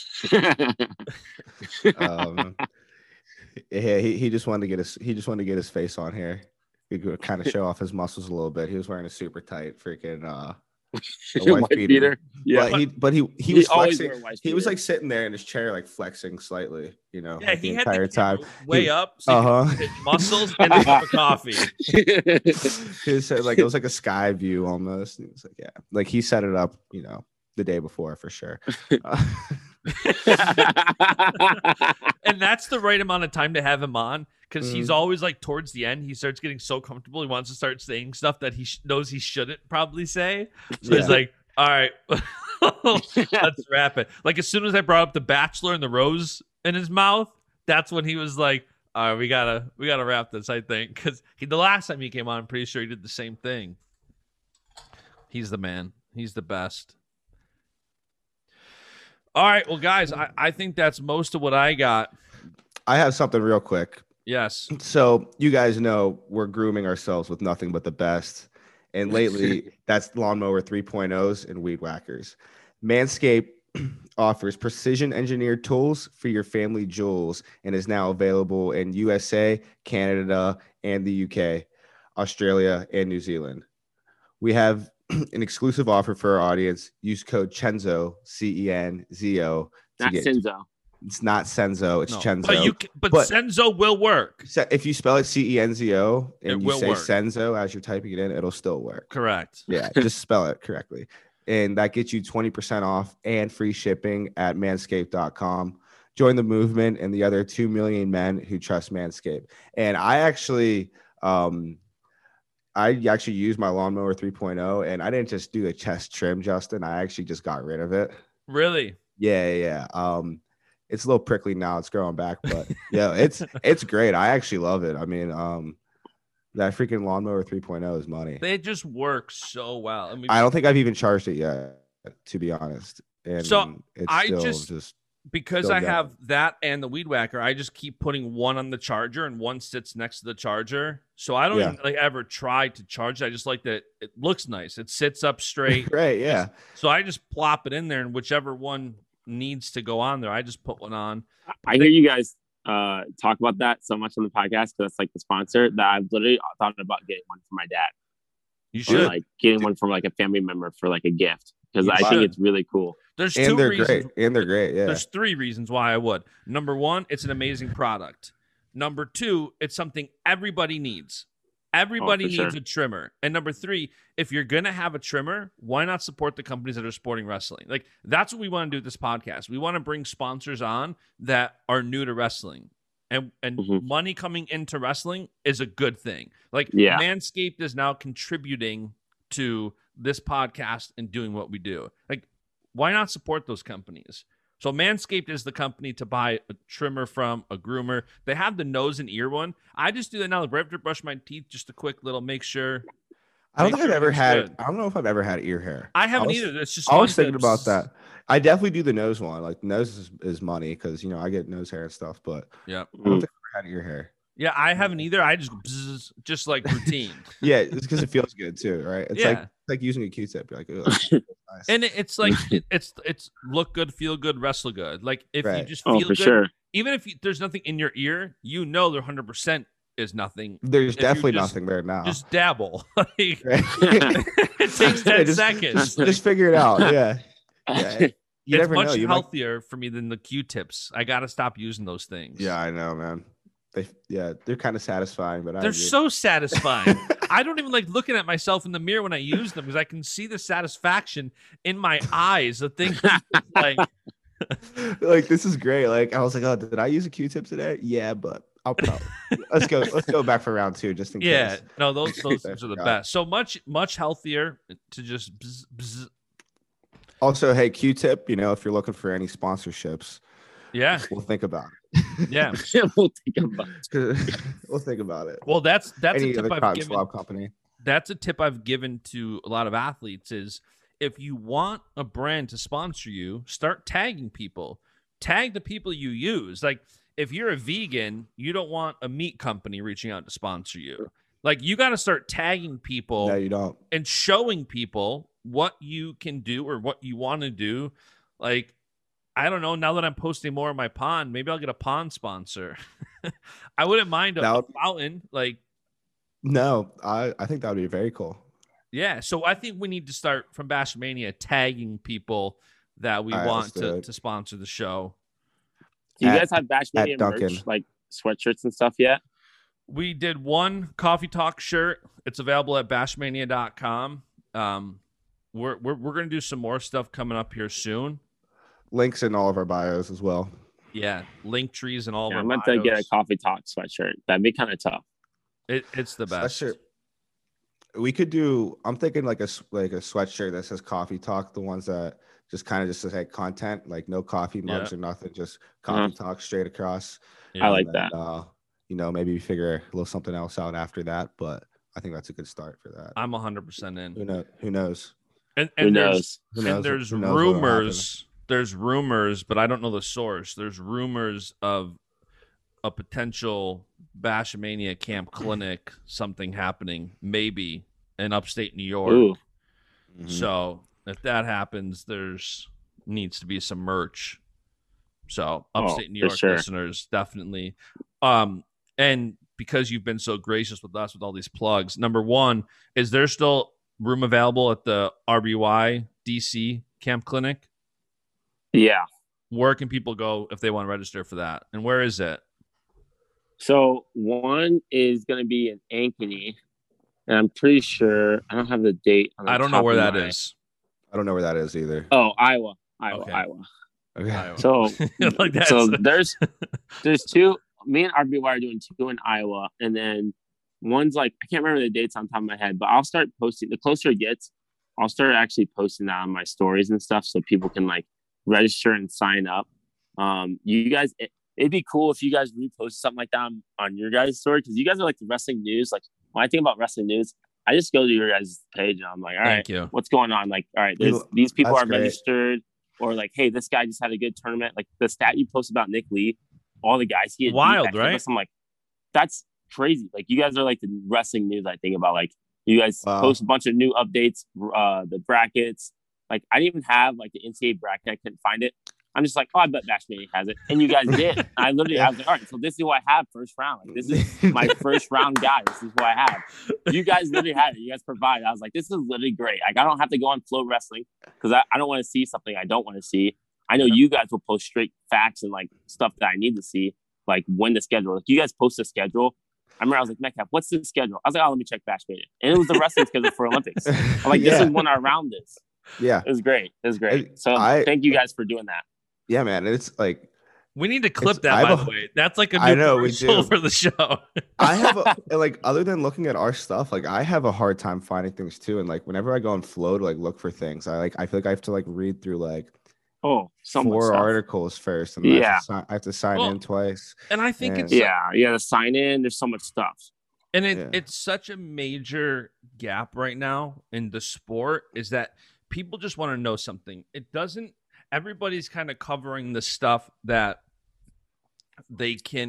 um, yeah, he, he just wanted to get his he just wanted to get his face on here. He could kind of show off his muscles a little bit. He was wearing a super tight freaking uh a wife White beater. beater. Yeah. But he but he he He was always flexing. wear a wife He was beater. like sitting there in his chair, like flexing slightly, you know, yeah, like, he the had entire the time. camera way He- up, so Uh he huh. could his muscles and a cup of coffee. He was uh, like it was like a sky view almost. He was like, yeah, like he set it up, you know, the day before for sure. Uh, And that's the right amount of time to have him on, because he's Mhm. always like towards the end, he starts getting so comfortable. He wants to start saying stuff that he sh- knows he shouldn't probably say. So he's Yeah. like, all right, let's wrap it. Like, as soon as I brought up the Bachelor and the rose in his mouth, that's when he was like, all right, we gotta, we gotta wrap this, I think. Because the last time he came on, I'm pretty sure he did the same thing. He's the man. He's the best. All right, well, guys, I, I think that's most of what I got. I have something real quick. Yes. So you guys know we're grooming ourselves with nothing but the best. And lately, that's lawnmower three point ohs and weed whackers. Manscaped offers precision engineered tools for your family jewels and is now available in U S A, Canada, and the U K, Australia, and New Zealand. We have an exclusive offer for our audience. Use code CHENZO, C E N Z O. to Not get- Senzo. It's not Senzo, it's No. Chenzo. But you, can, but, But- Senzo will work. Se- if you spell it C E N Z O It and you will say work. Senzo as you're typing it in, it'll still work. Correct. Yeah, just spell it correctly. And that gets you twenty percent off and free shipping at manscaped dot com. Join the movement and the other two million men who trust Manscaped. And I actually, um, I actually used my lawnmower three point oh and I didn't just do a chest trim, Justin. I actually just got rid of it. Really? Yeah, yeah. yeah. Um, it's a little prickly now. It's growing back, but yeah, it's it's great. I actually love it. I mean, um, that freaking lawnmower three point oh is money. They just work so well. I mean, I don't think I've even charged it yet, to be honest. And So, it's I still just- just because still I going. have that and the weed whacker, I just keep putting one on the charger and one sits next to the charger. So I don't Yeah. even like ever try to charge it. I just like that it looks nice. It sits up straight. right. Yeah, So I just plop it in there, and whichever one needs to go on there, I just put one on. I hear you guys uh, talk about that so much on the podcast because that's like the sponsor that I've literally thought about getting one for my dad. You Or should. like getting one from like a family member for like a gift because You I should. think it's really cool. There's and two they're reasons. great. And they're great. Yeah. There's three reasons why I would. Number one, it's an amazing product. Number two, it's something everybody needs. Everybody Oh, for needs sure. a trimmer. And number three, if you're going to have a trimmer, why not support the companies that are supporting wrestling? Like, that's what we want to do with this podcast. We want to bring sponsors on that are new to wrestling. And and Mhm. money coming into wrestling is a good thing. Like, Yeah. Manscaped is now contributing to this podcast and doing what we do. Like, why not support those companies? So Manscaped is the company to buy a trimmer from, a groomer. They have the nose and ear one. I just do that now. Right after I brush my teeth, just a quick little make sure. I don't make think I've sure ever it's had. good. I don't know if I've ever had ear hair. I haven't was- either. It's just I was fun thinking to- about that. I definitely do the nose one. Like the nose is, is money because you know I get nose hair and stuff, but Yeah. I don't think I've ever had ear hair. Yeah, I haven't either. I just bzz, just like routine. Yeah, it's because it feels good too, right? It's Yeah. like like using a Q-tip. You're like, oh, nice. And it, it's like it, it's it's look good, feel good, wrestle good. Like if you Right. just Oh, feel for good, sure. even if you, there's nothing in your ear, you know there one hundred percent is nothing. There's if you definitely just- nothing there now. Just dabble. Like, Right? it takes ten Yeah, just, seconds. Just, just figure it out. Yeah. Yeah. You it's never much know. You might- healthier for me than the Q-tips. I got to stop using those things. Yeah, I know, man. They yeah, they're kind of satisfying, but I They're agree. so satisfying. I don't even like looking at myself in the mirror when I use them because I can see the satisfaction in my eyes. The thing, like, like this is great. Like I was like, oh, did I use a Q-tip today? Yeah, but I'll probably let's go. Let's go back for round two just in yeah, case. no, those those I things are the forgot. best. So much much healthier to just. Bzz, bzz. Also, hey, Q-tip, you know, if you're looking for any sponsorships, Yeah, we'll think about yeah. We'll think about it. it. we'll think about it. Well, that's that's any a other tip I've crime given. swab company. That's a tip I've given to a lot of athletes is if you want a brand to sponsor you, start tagging people. Tag the people you use. Like if you're a vegan, you don't want a meat company reaching out to sponsor you. Like you got to start tagging people No, you don't. and showing people what you can do or what you want to do. Like, I don't know. Now that I'm posting more on my pond, maybe I'll get a pond sponsor. I wouldn't mind a, That a would- fountain. Like, No, I, I think that would be very cool. yeah. So I think we need to start from Bashmania tagging people that we All right, want let's do to, it. to sponsor the show. Do you At- guys have Bash Mania at Duncan. merch, like sweatshirts and stuff yet? We did one Coffee Talk shirt. It's available at bashmania dot com. Um, we're we're, we're going to do some more stuff coming up here soon. Links in all of our bios as well. Yeah. Link trees and all Yeah, of I'm our about to get a bios. Coffee Talk sweatshirt. That'd be kind of tough. It, it's the best. Sweatshirt. We could do. I'm thinking like a s- like a sweatshirt that says "Coffee Talk." The ones that just kind of just says like content, like no coffee mugs or nothing, just Coffee Talk straight across. Yeah. I like And that. then, Uh, you know, maybe we figure a little something else out after that, but I think that's a good start for that. I'm one hundred percent in. Who knows? Who knows? And, Who and there's knows? Who knows? and there's Who knows what'll rumors. There's rumors, but I don't know the source. There's rumors of a potential Bashmania camp clinic, something happening, maybe in upstate New York. Ooh, Mhm. So if that happens, there's needs to be some merch. So Oh, upstate New for York sure. listeners, definitely. Um, and because you've been so gracious with us with all these plugs, number one, is there still room available at the R B Y D C camp clinic? yeah. Where can people go if they want to register for that? And where is it? So one is going to be in Ankeny, and I'm pretty sure I don't have the date. On the I don't know top where of that my- is. I don't know where that is either. Oh, Iowa, Iowa, Okay. Iowa. Okay. Iowa. So, Like that's- so there's there's two. Me and R B Y are doing two in Iowa, and then one's like I can't remember the dates on top of my head, but I'll start posting. The closer it gets, I'll start actually posting that on my stories and stuff, so people can like register and sign up. Um, you guys, it, it'd be cool if you guys repost something like that on, on your guys' story because you guys are like the wrestling news. Like when I think about wrestling news, I just go to your guys' page and I'm like, all right, Thank you. what's going on? Like, all right, there's, You- these people that's are great. registered, or like, hey, this guy just had a good tournament. Like the stat you posted about Nick Lee, all the guys he had beat Wild, that kid right? was, I'm like, that's crazy. Like you guys are like the wrestling news. I think about like you guys Wow. post a bunch of new updates, uh, the brackets. Like I didn't even have like the N C A A bracket. I couldn't find it. I'm just like, oh, I bet Bashmania has it, and you guys did. I literally, I was like, all right, so this is who I have first round. Like this is my first round guy. This is who I have. You guys literally had it. You guys provided. I was like, this is literally great. Like I don't have to go on Flow Wrestling because I, I don't want to see something I don't want to see. I know you guys will post straight facts and like stuff that I need to see, like when the schedule. Like you guys post the schedule. I remember I was like, Metcalf, what's the schedule? I was like, oh, let me check Bashmania, and it was the wrestling schedule for Olympics. I'm like, this yeah. is when our round is. yeah. It was great. It was great. I- So I- thank you guys for doing that. Yeah, man. It's like We need to clip It's- that, I by have the a- way. That's like a new I know, we commercial do. for the show. I have a, like other than looking at our stuff, like I have a hard time finding things too. And like whenever I go on Flow to like look for things, I like I feel like I have to like read through like Oh, so much four stuff. articles first, and then I, Yeah. have to, si- I have to sign Well, in twice. And I think Yeah. it's Yeah, yeah. The sign in. There's so much stuff. And it, Yeah. it's such a major gap right now in the sport is that people just want to know something. It doesn't, everybody's kind of covering the stuff that they can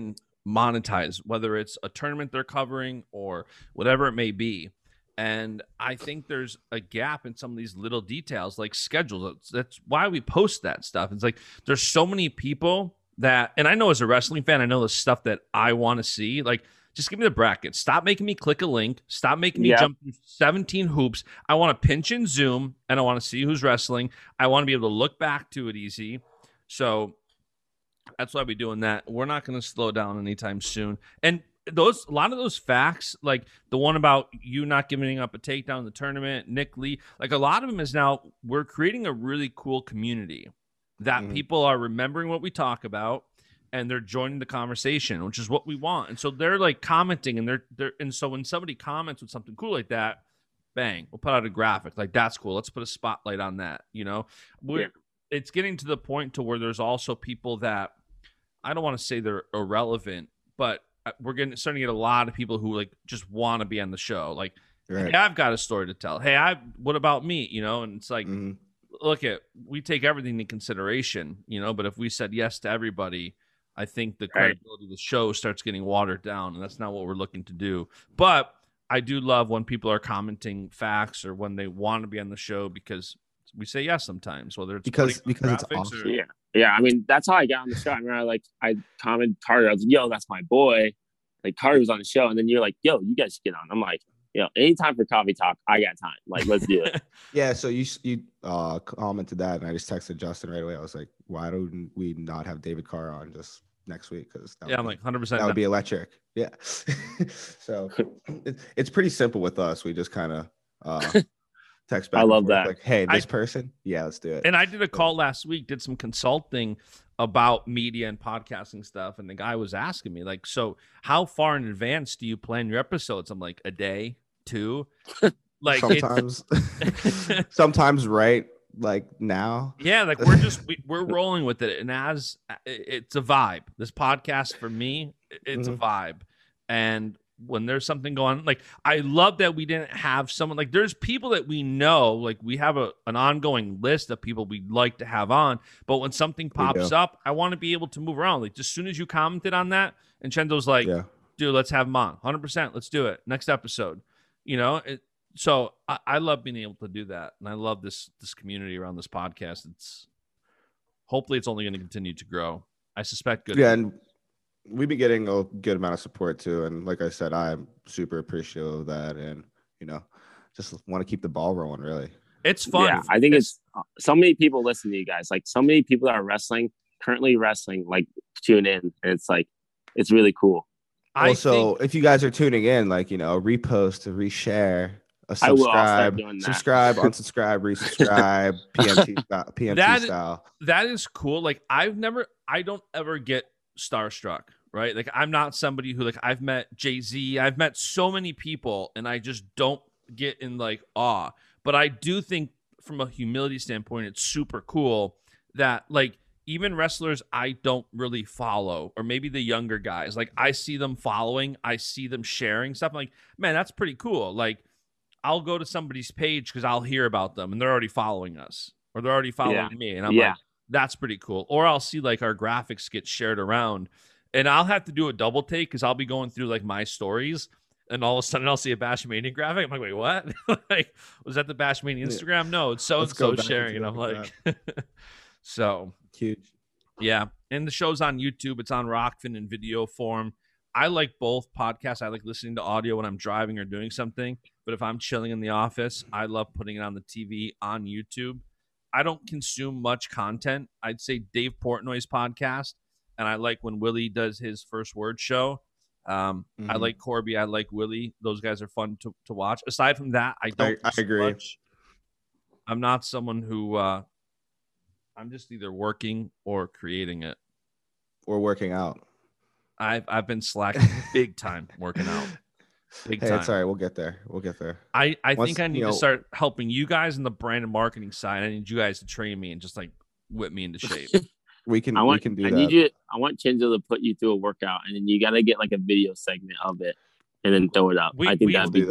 monetize, whether it's a tournament they're covering or whatever it may be. And I think there's a gap in some of these little details like schedules. That's, that's why we post that stuff. It's like there's so many people that, and I know as a wrestling fan, I know the stuff that I want to see. Like, just give me the brackets. Stop making me click a link. Stop making me yeah. jump through seventeen hoops. I want to pinch and zoom, and I want to see who's wrestling. I want to be able to look back to it easy. So that's why we're doing that. We're not going to slow down anytime soon. And those a lot of those facts, like the one about you not giving up a takedown in the tournament, Nick Lee, like a lot of them is now we're creating a really cool community that mm-hmm. people are remembering what we talk about and they're joining the conversation, which is what we want. And so they're like commenting and they're they're and so when somebody comments with something cool like that, bang, we'll put out a graphic like that's cool. Let's put a spotlight on that. You know, we're yeah. it's getting to the point to where there's also people that I don't want to say they're irrelevant, but we're getting starting to get a lot of people who like just want to be on the show. Like, right. hey, I've got a story to tell. Hey, I what about me? You know, and it's like, mm-hmm. look at we take everything into consideration, you know. But if we said yes to everybody, I think the credibility right. of the show starts getting watered down, and that's not what we're looking to do. But I do love when people are commenting facts or when they want to be on the show because we say yes sometimes, whether it's because because it's awesome. Or, yeah. Yeah, I mean, that's how I got on the show. I remember, like, I commented Carter. I was like, yo, that's my boy. Like, Carter was on the show. And then you're like, yo, you guys should get on. I'm like, you know, anytime for coffee talk, I got time. Like, let's do it. yeah, so you you uh, commented that, and I just texted Justin right away. I was like, why don't we not have David Carr on just next week? Because yeah, I'm like one hundred percent. That would be electric. Yeah. so it, it's pretty simple with us. We just kind of uh, text back. I love that. Like, hey, this I, person, yeah, let's do it. And I did a call last week, did some consulting about media and podcasting stuff, and the guy was asking me, like, so how far in advance do you plan your episodes? I'm like, a day, two, like sometimes, sometimes right, like now. Yeah, like we're just we, we're rolling with it, and as it's a vibe. This podcast for me, it's mm-hmm. a vibe, and when there's something going on, like I love that we didn't have someone like there's people that we know, like we have a an ongoing list of people we'd like to have on, but when something pops up, I want to be able to move around. Like as soon as you commented on that, and Chendo's like, yeah. dude, let's have him on. one hundred percent, let's do it. Next episode. You know, it, so I, I love being able to do that, and I love this this community around this podcast. It's hopefully it's only going to continue to grow. I suspect good. Yeah, and we've been getting a good amount of support too, and like I said, I'm super appreciative of that, and you know, just want to keep the ball rolling. Really, it's fun. Yeah, I think it's, it's so many people listen to you guys. Like so many people that are wrestling, currently wrestling, like tune in, and it's like it's really cool. Also, think, if you guys are tuning in, like you know, repost, reshare, a subscribe, subscribe, unsubscribe, resubscribe, P M T style, P M T that, style. That is cool. Like I've never, I don't ever get starstruck. Right? Like I'm not somebody who like I've met Jay-Z, I've met so many people and I just don't get in like awe. But I do think from a humility standpoint, it's super cool that like even wrestlers I don't really follow, or maybe the younger guys, like I see them following, I see them sharing stuff. I'm like, man, that's pretty cool. Like I'll go to somebody's page because I'll hear about them and they're already following us or they're already following yeah. me. And I'm yeah. like, that's pretty cool. Or I'll see like our graphics get shared around. And I'll have to do a double take because I'll be going through like my stories, and all of a sudden I'll see a Bashmania graphic. I'm like, wait, what? Like, was that the Bashmania Instagram? Yeah. No, it's so and so sharing, and I'm like, so huge. Yeah, and the show's on YouTube. It's on Rockfin in video form. I like both podcasts. I like listening to audio when I'm driving or doing something. But if I'm chilling in the office, I love putting it on the T V on YouTube. I don't consume much content. I'd say Dave Portnoy's podcast. And I like when Willie does his First Word show. Um, mm-hmm. I like Corby. I like Willie. Those guys are fun to, to watch. Aside from that, I don't. I, I agree. Much. I'm not someone who. Uh, I'm just either working or creating it, or working out. I've I've been slacking big time working out. Big hey, time. it's all right. We'll get there. We'll get there. I, I Once, think I need you know, to start helping you guys in the brand and marketing side. I need you guys to train me and just like whip me into shape. We can. I want. We can do I that. need you. I want Chenzo to put you through a workout, and then you got to get like a video segment of it, and then throw it up. We, I think we that'd be do great. that.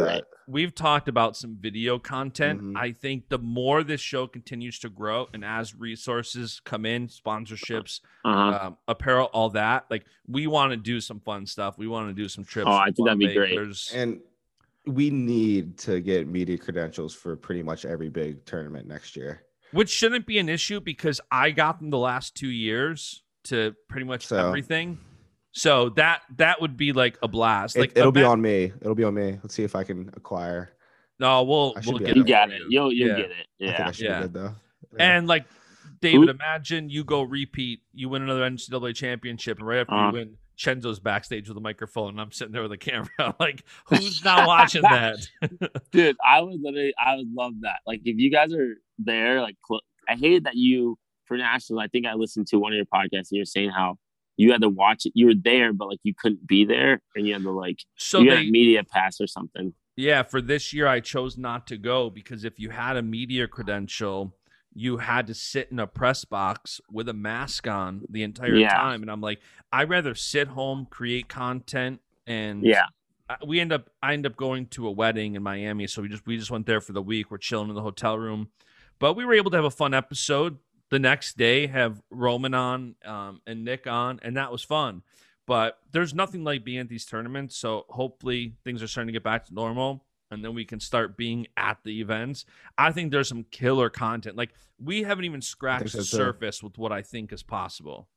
we've talked about some video content. Mhm. I think the more this show continues to grow and as resources come in, sponsorships, Uh-huh. um, apparel, all that, like we want to do some fun stuff. We want to do some trips. Oh, I with think that'd be great. Bakers. And we need to get media credentials for pretty much every big tournament next year. Which shouldn't be an issue because I got them the last two years to pretty much So- everything. So that that would be like a blast. It, Like it'll be ima- on me. It'll be on me. Let's see if I can acquire. No, we'll I should we'll be get You able it. got for it. you. You'll you'll Yeah. get it. I think Yeah. I should Yeah. be good though. Yeah. And like David, Who- imagine you go repeat, you win another N C double A championship, and right after Uh-huh. you win, Chenzo's backstage with a microphone, and I'm sitting there with a camera. Like, who's not watching that? Dude, I would literally, I would love that. Like, if you guys are there, like, cl- I hated that you for nationals. I think I listened to one of your podcasts, and you're saying how you had to watch it. You were there, but like you couldn't be there, and you had to like So you they, had a media pass or something. yeah, for this year, I chose not to go because if you had a media credential, you had to sit in a press box with a mask on the entire Yeah. time, and I'm like, I'd rather sit home, create content, and Yeah, I- we end up I end up going to a wedding in Miami, so we just we just went there for the week. We're chilling in the hotel room, but we were able to have a fun episode. The next day, have Roman on um, and Nick on, and that was fun. But there's nothing like being at these tournaments, so hopefully things are starting to get back to normal, and then we can start being at the events. I think there's some killer content. Like we haven't even scratched so, the too. surface with what I think is possible.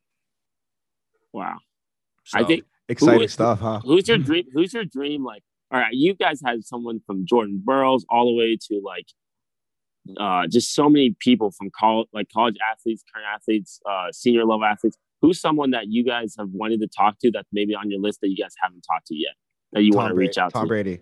wow. So, I think Exciting is- stuff, huh? who's your dream? Who's your dream? Like, all right, you guys had someone from Jordan Burroughs all the way to like, uh, just so many people from college, like college athletes, current athletes, uh, senior level athletes. Who's someone that you guys have wanted to talk to that's maybe on your list that you guys haven't talked to yet that you want to Tom reach Brady. out Tom to? Brady.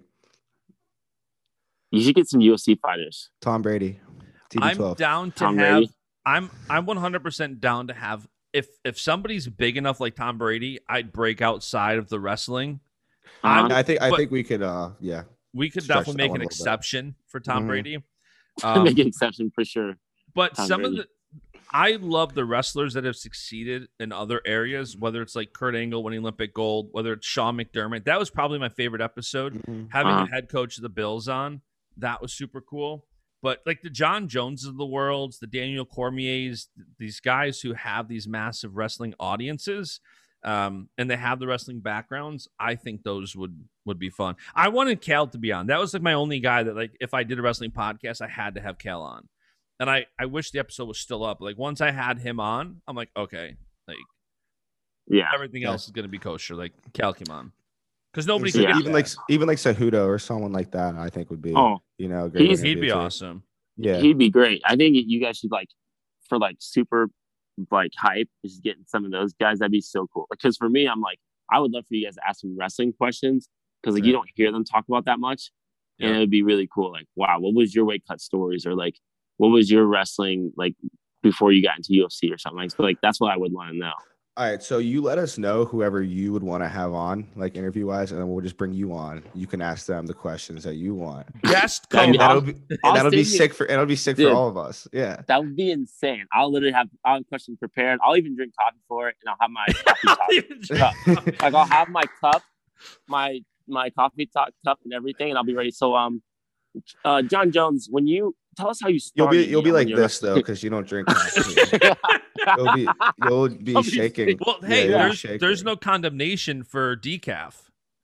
You should get some U F C fighters. Tom Brady. T B I'm twelve. down to Tom have. Brady. I'm I'm one hundred percent down to have. If if somebody's big enough like Tom Brady, I'd break outside of the wrestling. Uh-huh. I think I But- think we could uh yeah. We could Stretch definitely that make one an a little bit. exception for Tom Mhm. Brady. Um, Make an exception for sure. but Tom some Brady. of the, I love the wrestlers that have succeeded in other areas, whether it's like Kurt Angle winning Olympic gold, whether it's Sean McDermott. That was probably my favorite episode. Mhm. Having Uh-huh. the head coach of the Bills on, that was super cool. But like the John Joneses of the worlds, the Daniel Cormiers, these guys who have these massive wrestling audiences, um, and they have the wrestling backgrounds, I think those would would be fun. I wanted Cal to be on. That was like my only guy that like if I did a wrestling podcast, I had to have Cal on. And I I wish the episode was still up. Like once I had him on, I'm like, okay, like Yeah. everything Yeah. else is gonna be kosher. Like Cal came on. Because nobody So could Yeah. do even that. like even like Cejudo or someone like that, I think would be Oh, you know a great He's- he'd interview be too. awesome. Yeah. he'd be great. I think you guys should like for like super like hype is getting some of those guys. That'd be so cool. Because for me, I'm like, I would love for you guys to ask some wrestling questions because like you Yeah. don't hear them talk about that much, and Yeah. it would be really cool. Like, wow, what was your weight cut stories, or like, what was your wrestling like before you got into U F C or something like? So like that's what I would want to know. All right, so you let us know whoever you would want to have on, like interview wise, and then we'll just bring you on. You can ask them the questions that you want. Guest I And mean, co that'll be, and I'll that'll be send you- sick for it'll be sick Dude. for all of us. Yeah. That would be insane. I'll literally have I'll have questions prepared. I'll even drink coffee for it, and I'll have my coffee top. cup. Like I'll have my cup, my my coffee top cup, and everything, and I'll be ready. So um, uh, John Jones, when you tell us how you You'll started, be you'll be you know, like when you're- this though, because you don't drink coffee. You'll be you'll be I'll be shaking. Well, Yeah, hey, you'll be there's shaking. there's no condemnation for decaf.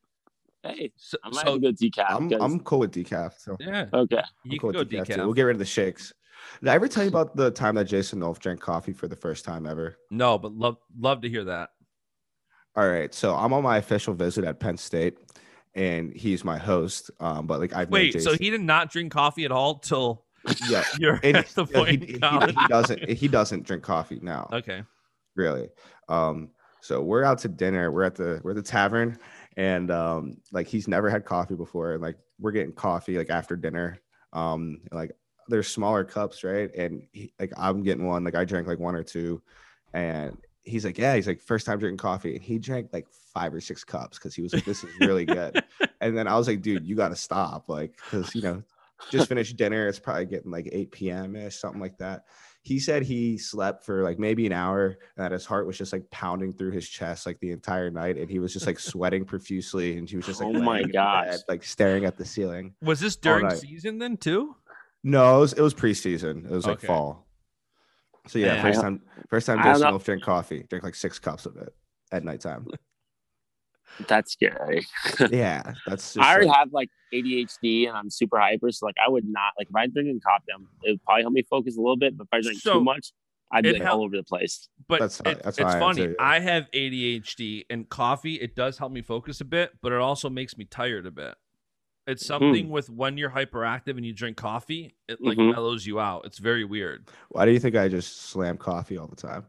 Hey, So, I might so have to go decaf. I'm 'cause- I'm cool with decaf. So yeah, okay. I'm you cool can with go decaf, decaf. too. We'll get rid of the shakes. Did I ever tell you about the time that Jason Wolf drank coffee for the first time ever? No, but love love to hear that. All right, so I'm on my official visit at Penn State, and he's my host. Um, but like I've met Wait, Jason. so he did not drink coffee at all till yeah, you're and at the yeah, point he, in he- college? he doesn't he doesn't drink coffee now. Okay. Really. Um, so we're out to dinner. We're at the we're at the tavern, and um, like he's never had coffee before, and like we're getting coffee like after dinner. Um, and, like there's smaller cups, right? And he, like I'm getting one. Like I drank like one or two, and he's like, yeah, he's like first time drinking coffee, and he drank like five or six cups because he was like, this is really good. And then I was like, dude, you got to stop, like, because you know. just finished dinner. It's probably getting like eight p.m. ish, something like that. He said he slept for like maybe an hour and that his heart was just like pounding through his chest like the entire night. And he was just like sweating profusely. And he was just like, Oh my laying in gosh. bed, like staring at the ceiling. Was this during night. season then too? No, it was, it was preseason. It was like Okay. fall. So yeah, Man. first time, first time I don't Jason know. Wolf drink coffee, drink like six cups of it at nighttime. That's scary. Yeah, that's just I already like- have like A D H D and I'm super hyper. So like I would not like if I'm drinking coffee, I'm, it would probably help me focus a little bit. But if I drink So, too much, I'd be it like hel- all over the place. But That's how- it- that's it's how I am funny. too, yeah. I have A D H D, and coffee, it does help me focus a bit, but it also makes me tired a bit. It's something with when you're hyperactive and you drink coffee, it like Mhm. mellows you out. It's very weird. Why do you think I just slam coffee all the time?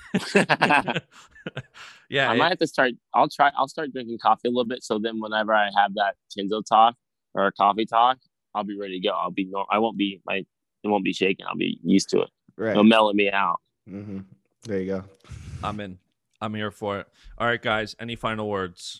yeah, I it- might have to start. I'll try. I'll start drinking coffee a little bit. So then, whenever I have that Tinzo talk or a coffee talk, I'll be ready to go. I'll be. No, I won't be. My it won't be shaking. I'll be used to it. Right. It'll mellow me out. hmm There you go. I'm in. I'm here for it. All right, guys. Any final words?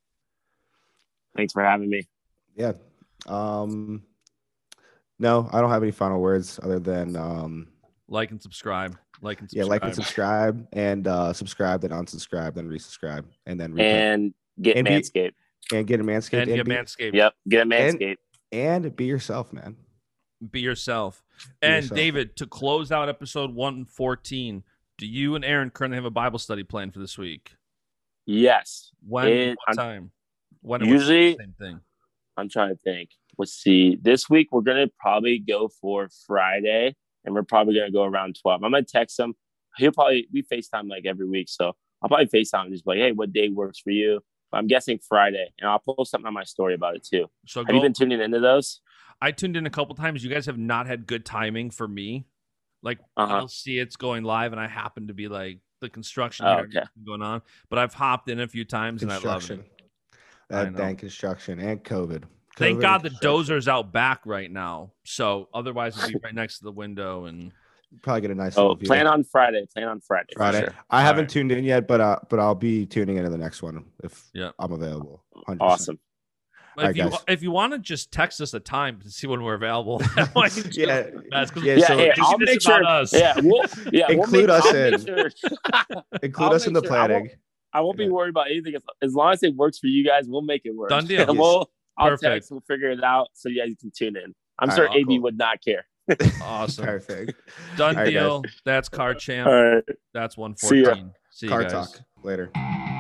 Thanks for having me. Yeah. Um. No, I don't have any final words other than um. Like and subscribe. Like and Yeah, subscribe. like and subscribe, and uh, subscribe, then unsubscribe, then resubscribe, and then replay. And get And be- Manscaped. and get a manscaped and and, get be, Manscaped. Yep. Get a And- Manscaped. and be yourself, man. Be yourself. Be and yourself. David, to close out episode one fourteen, do you and Aaron currently have a Bible study planned for this week? Yes. When? It- what I'm- time? When? and what's the Usually- same thing. I'm trying to think. Let's see. This week we're gonna probably go for Friday, and we're probably gonna go around twelve. I'm gonna text him. He'll probably we FaceTime like every week, so I'll probably FaceTime and just be like, hey, what day works for you? But I'm guessing Friday, and I'll post something on my story about it too. So Have go. you been tuning into those? I tuned in a couple times. You guys have not had good timing for me. Like Uh-huh. I'll see it's going live, and I happen to be like the construction Oh, here okay. going on. But I've hopped in a few times, and I love Construction. it. I That know. dang construction and COVID. Thank COVID God and the construction. dozer's out back right now. So otherwise, it'd be right next to the window. And Probably get a nice Oh, little view. plan on Friday. Plan on Friday. for Friday. sure. I haven't right. tuned in yet, but uh, but I'll be tuning into the next one if Yeah. I'm available. one hundred percent. Awesome. if Alright, you guys. if you want to just text us a time to see when we're available, that might just- Yeah. that's 'cause Yeah, Yeah, so hey, just I'll this make about sure. us. Yeah, we'll, yeah, we'll Include make, us I'll in. Make sure, include I'll us in the make sure- I planning. won't- I won't be Yeah. worried about anything as, as long as it works for you guys. We'll make it work. Done deal. And we'll, I'll Perfect. text. We'll figure it out so you guys can tune in. I'm All sure right, A B cool. would not care. Awesome. Perfect. Done All right, deal. That's Car Champ. All right. That's one See ya. fourteen. See you Car guys. talk later.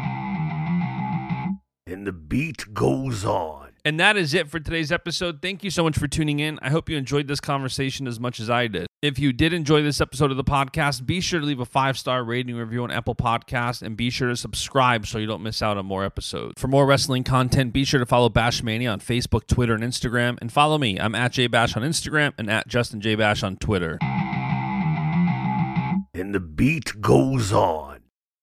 And the beat goes on. And that is it for today's episode. Thank you so much for tuning in. I hope you enjoyed this conversation as much as I did. If you did enjoy this episode of the podcast, be sure to leave a five-star rating and review on Apple Podcasts, and be sure to subscribe so you don't miss out on more episodes. For more wrestling content, be sure to follow Bashmania on Facebook, Twitter, and Instagram, and follow me. I'm at JBash on Instagram and at Justin J Bash on Twitter. And the beat goes on.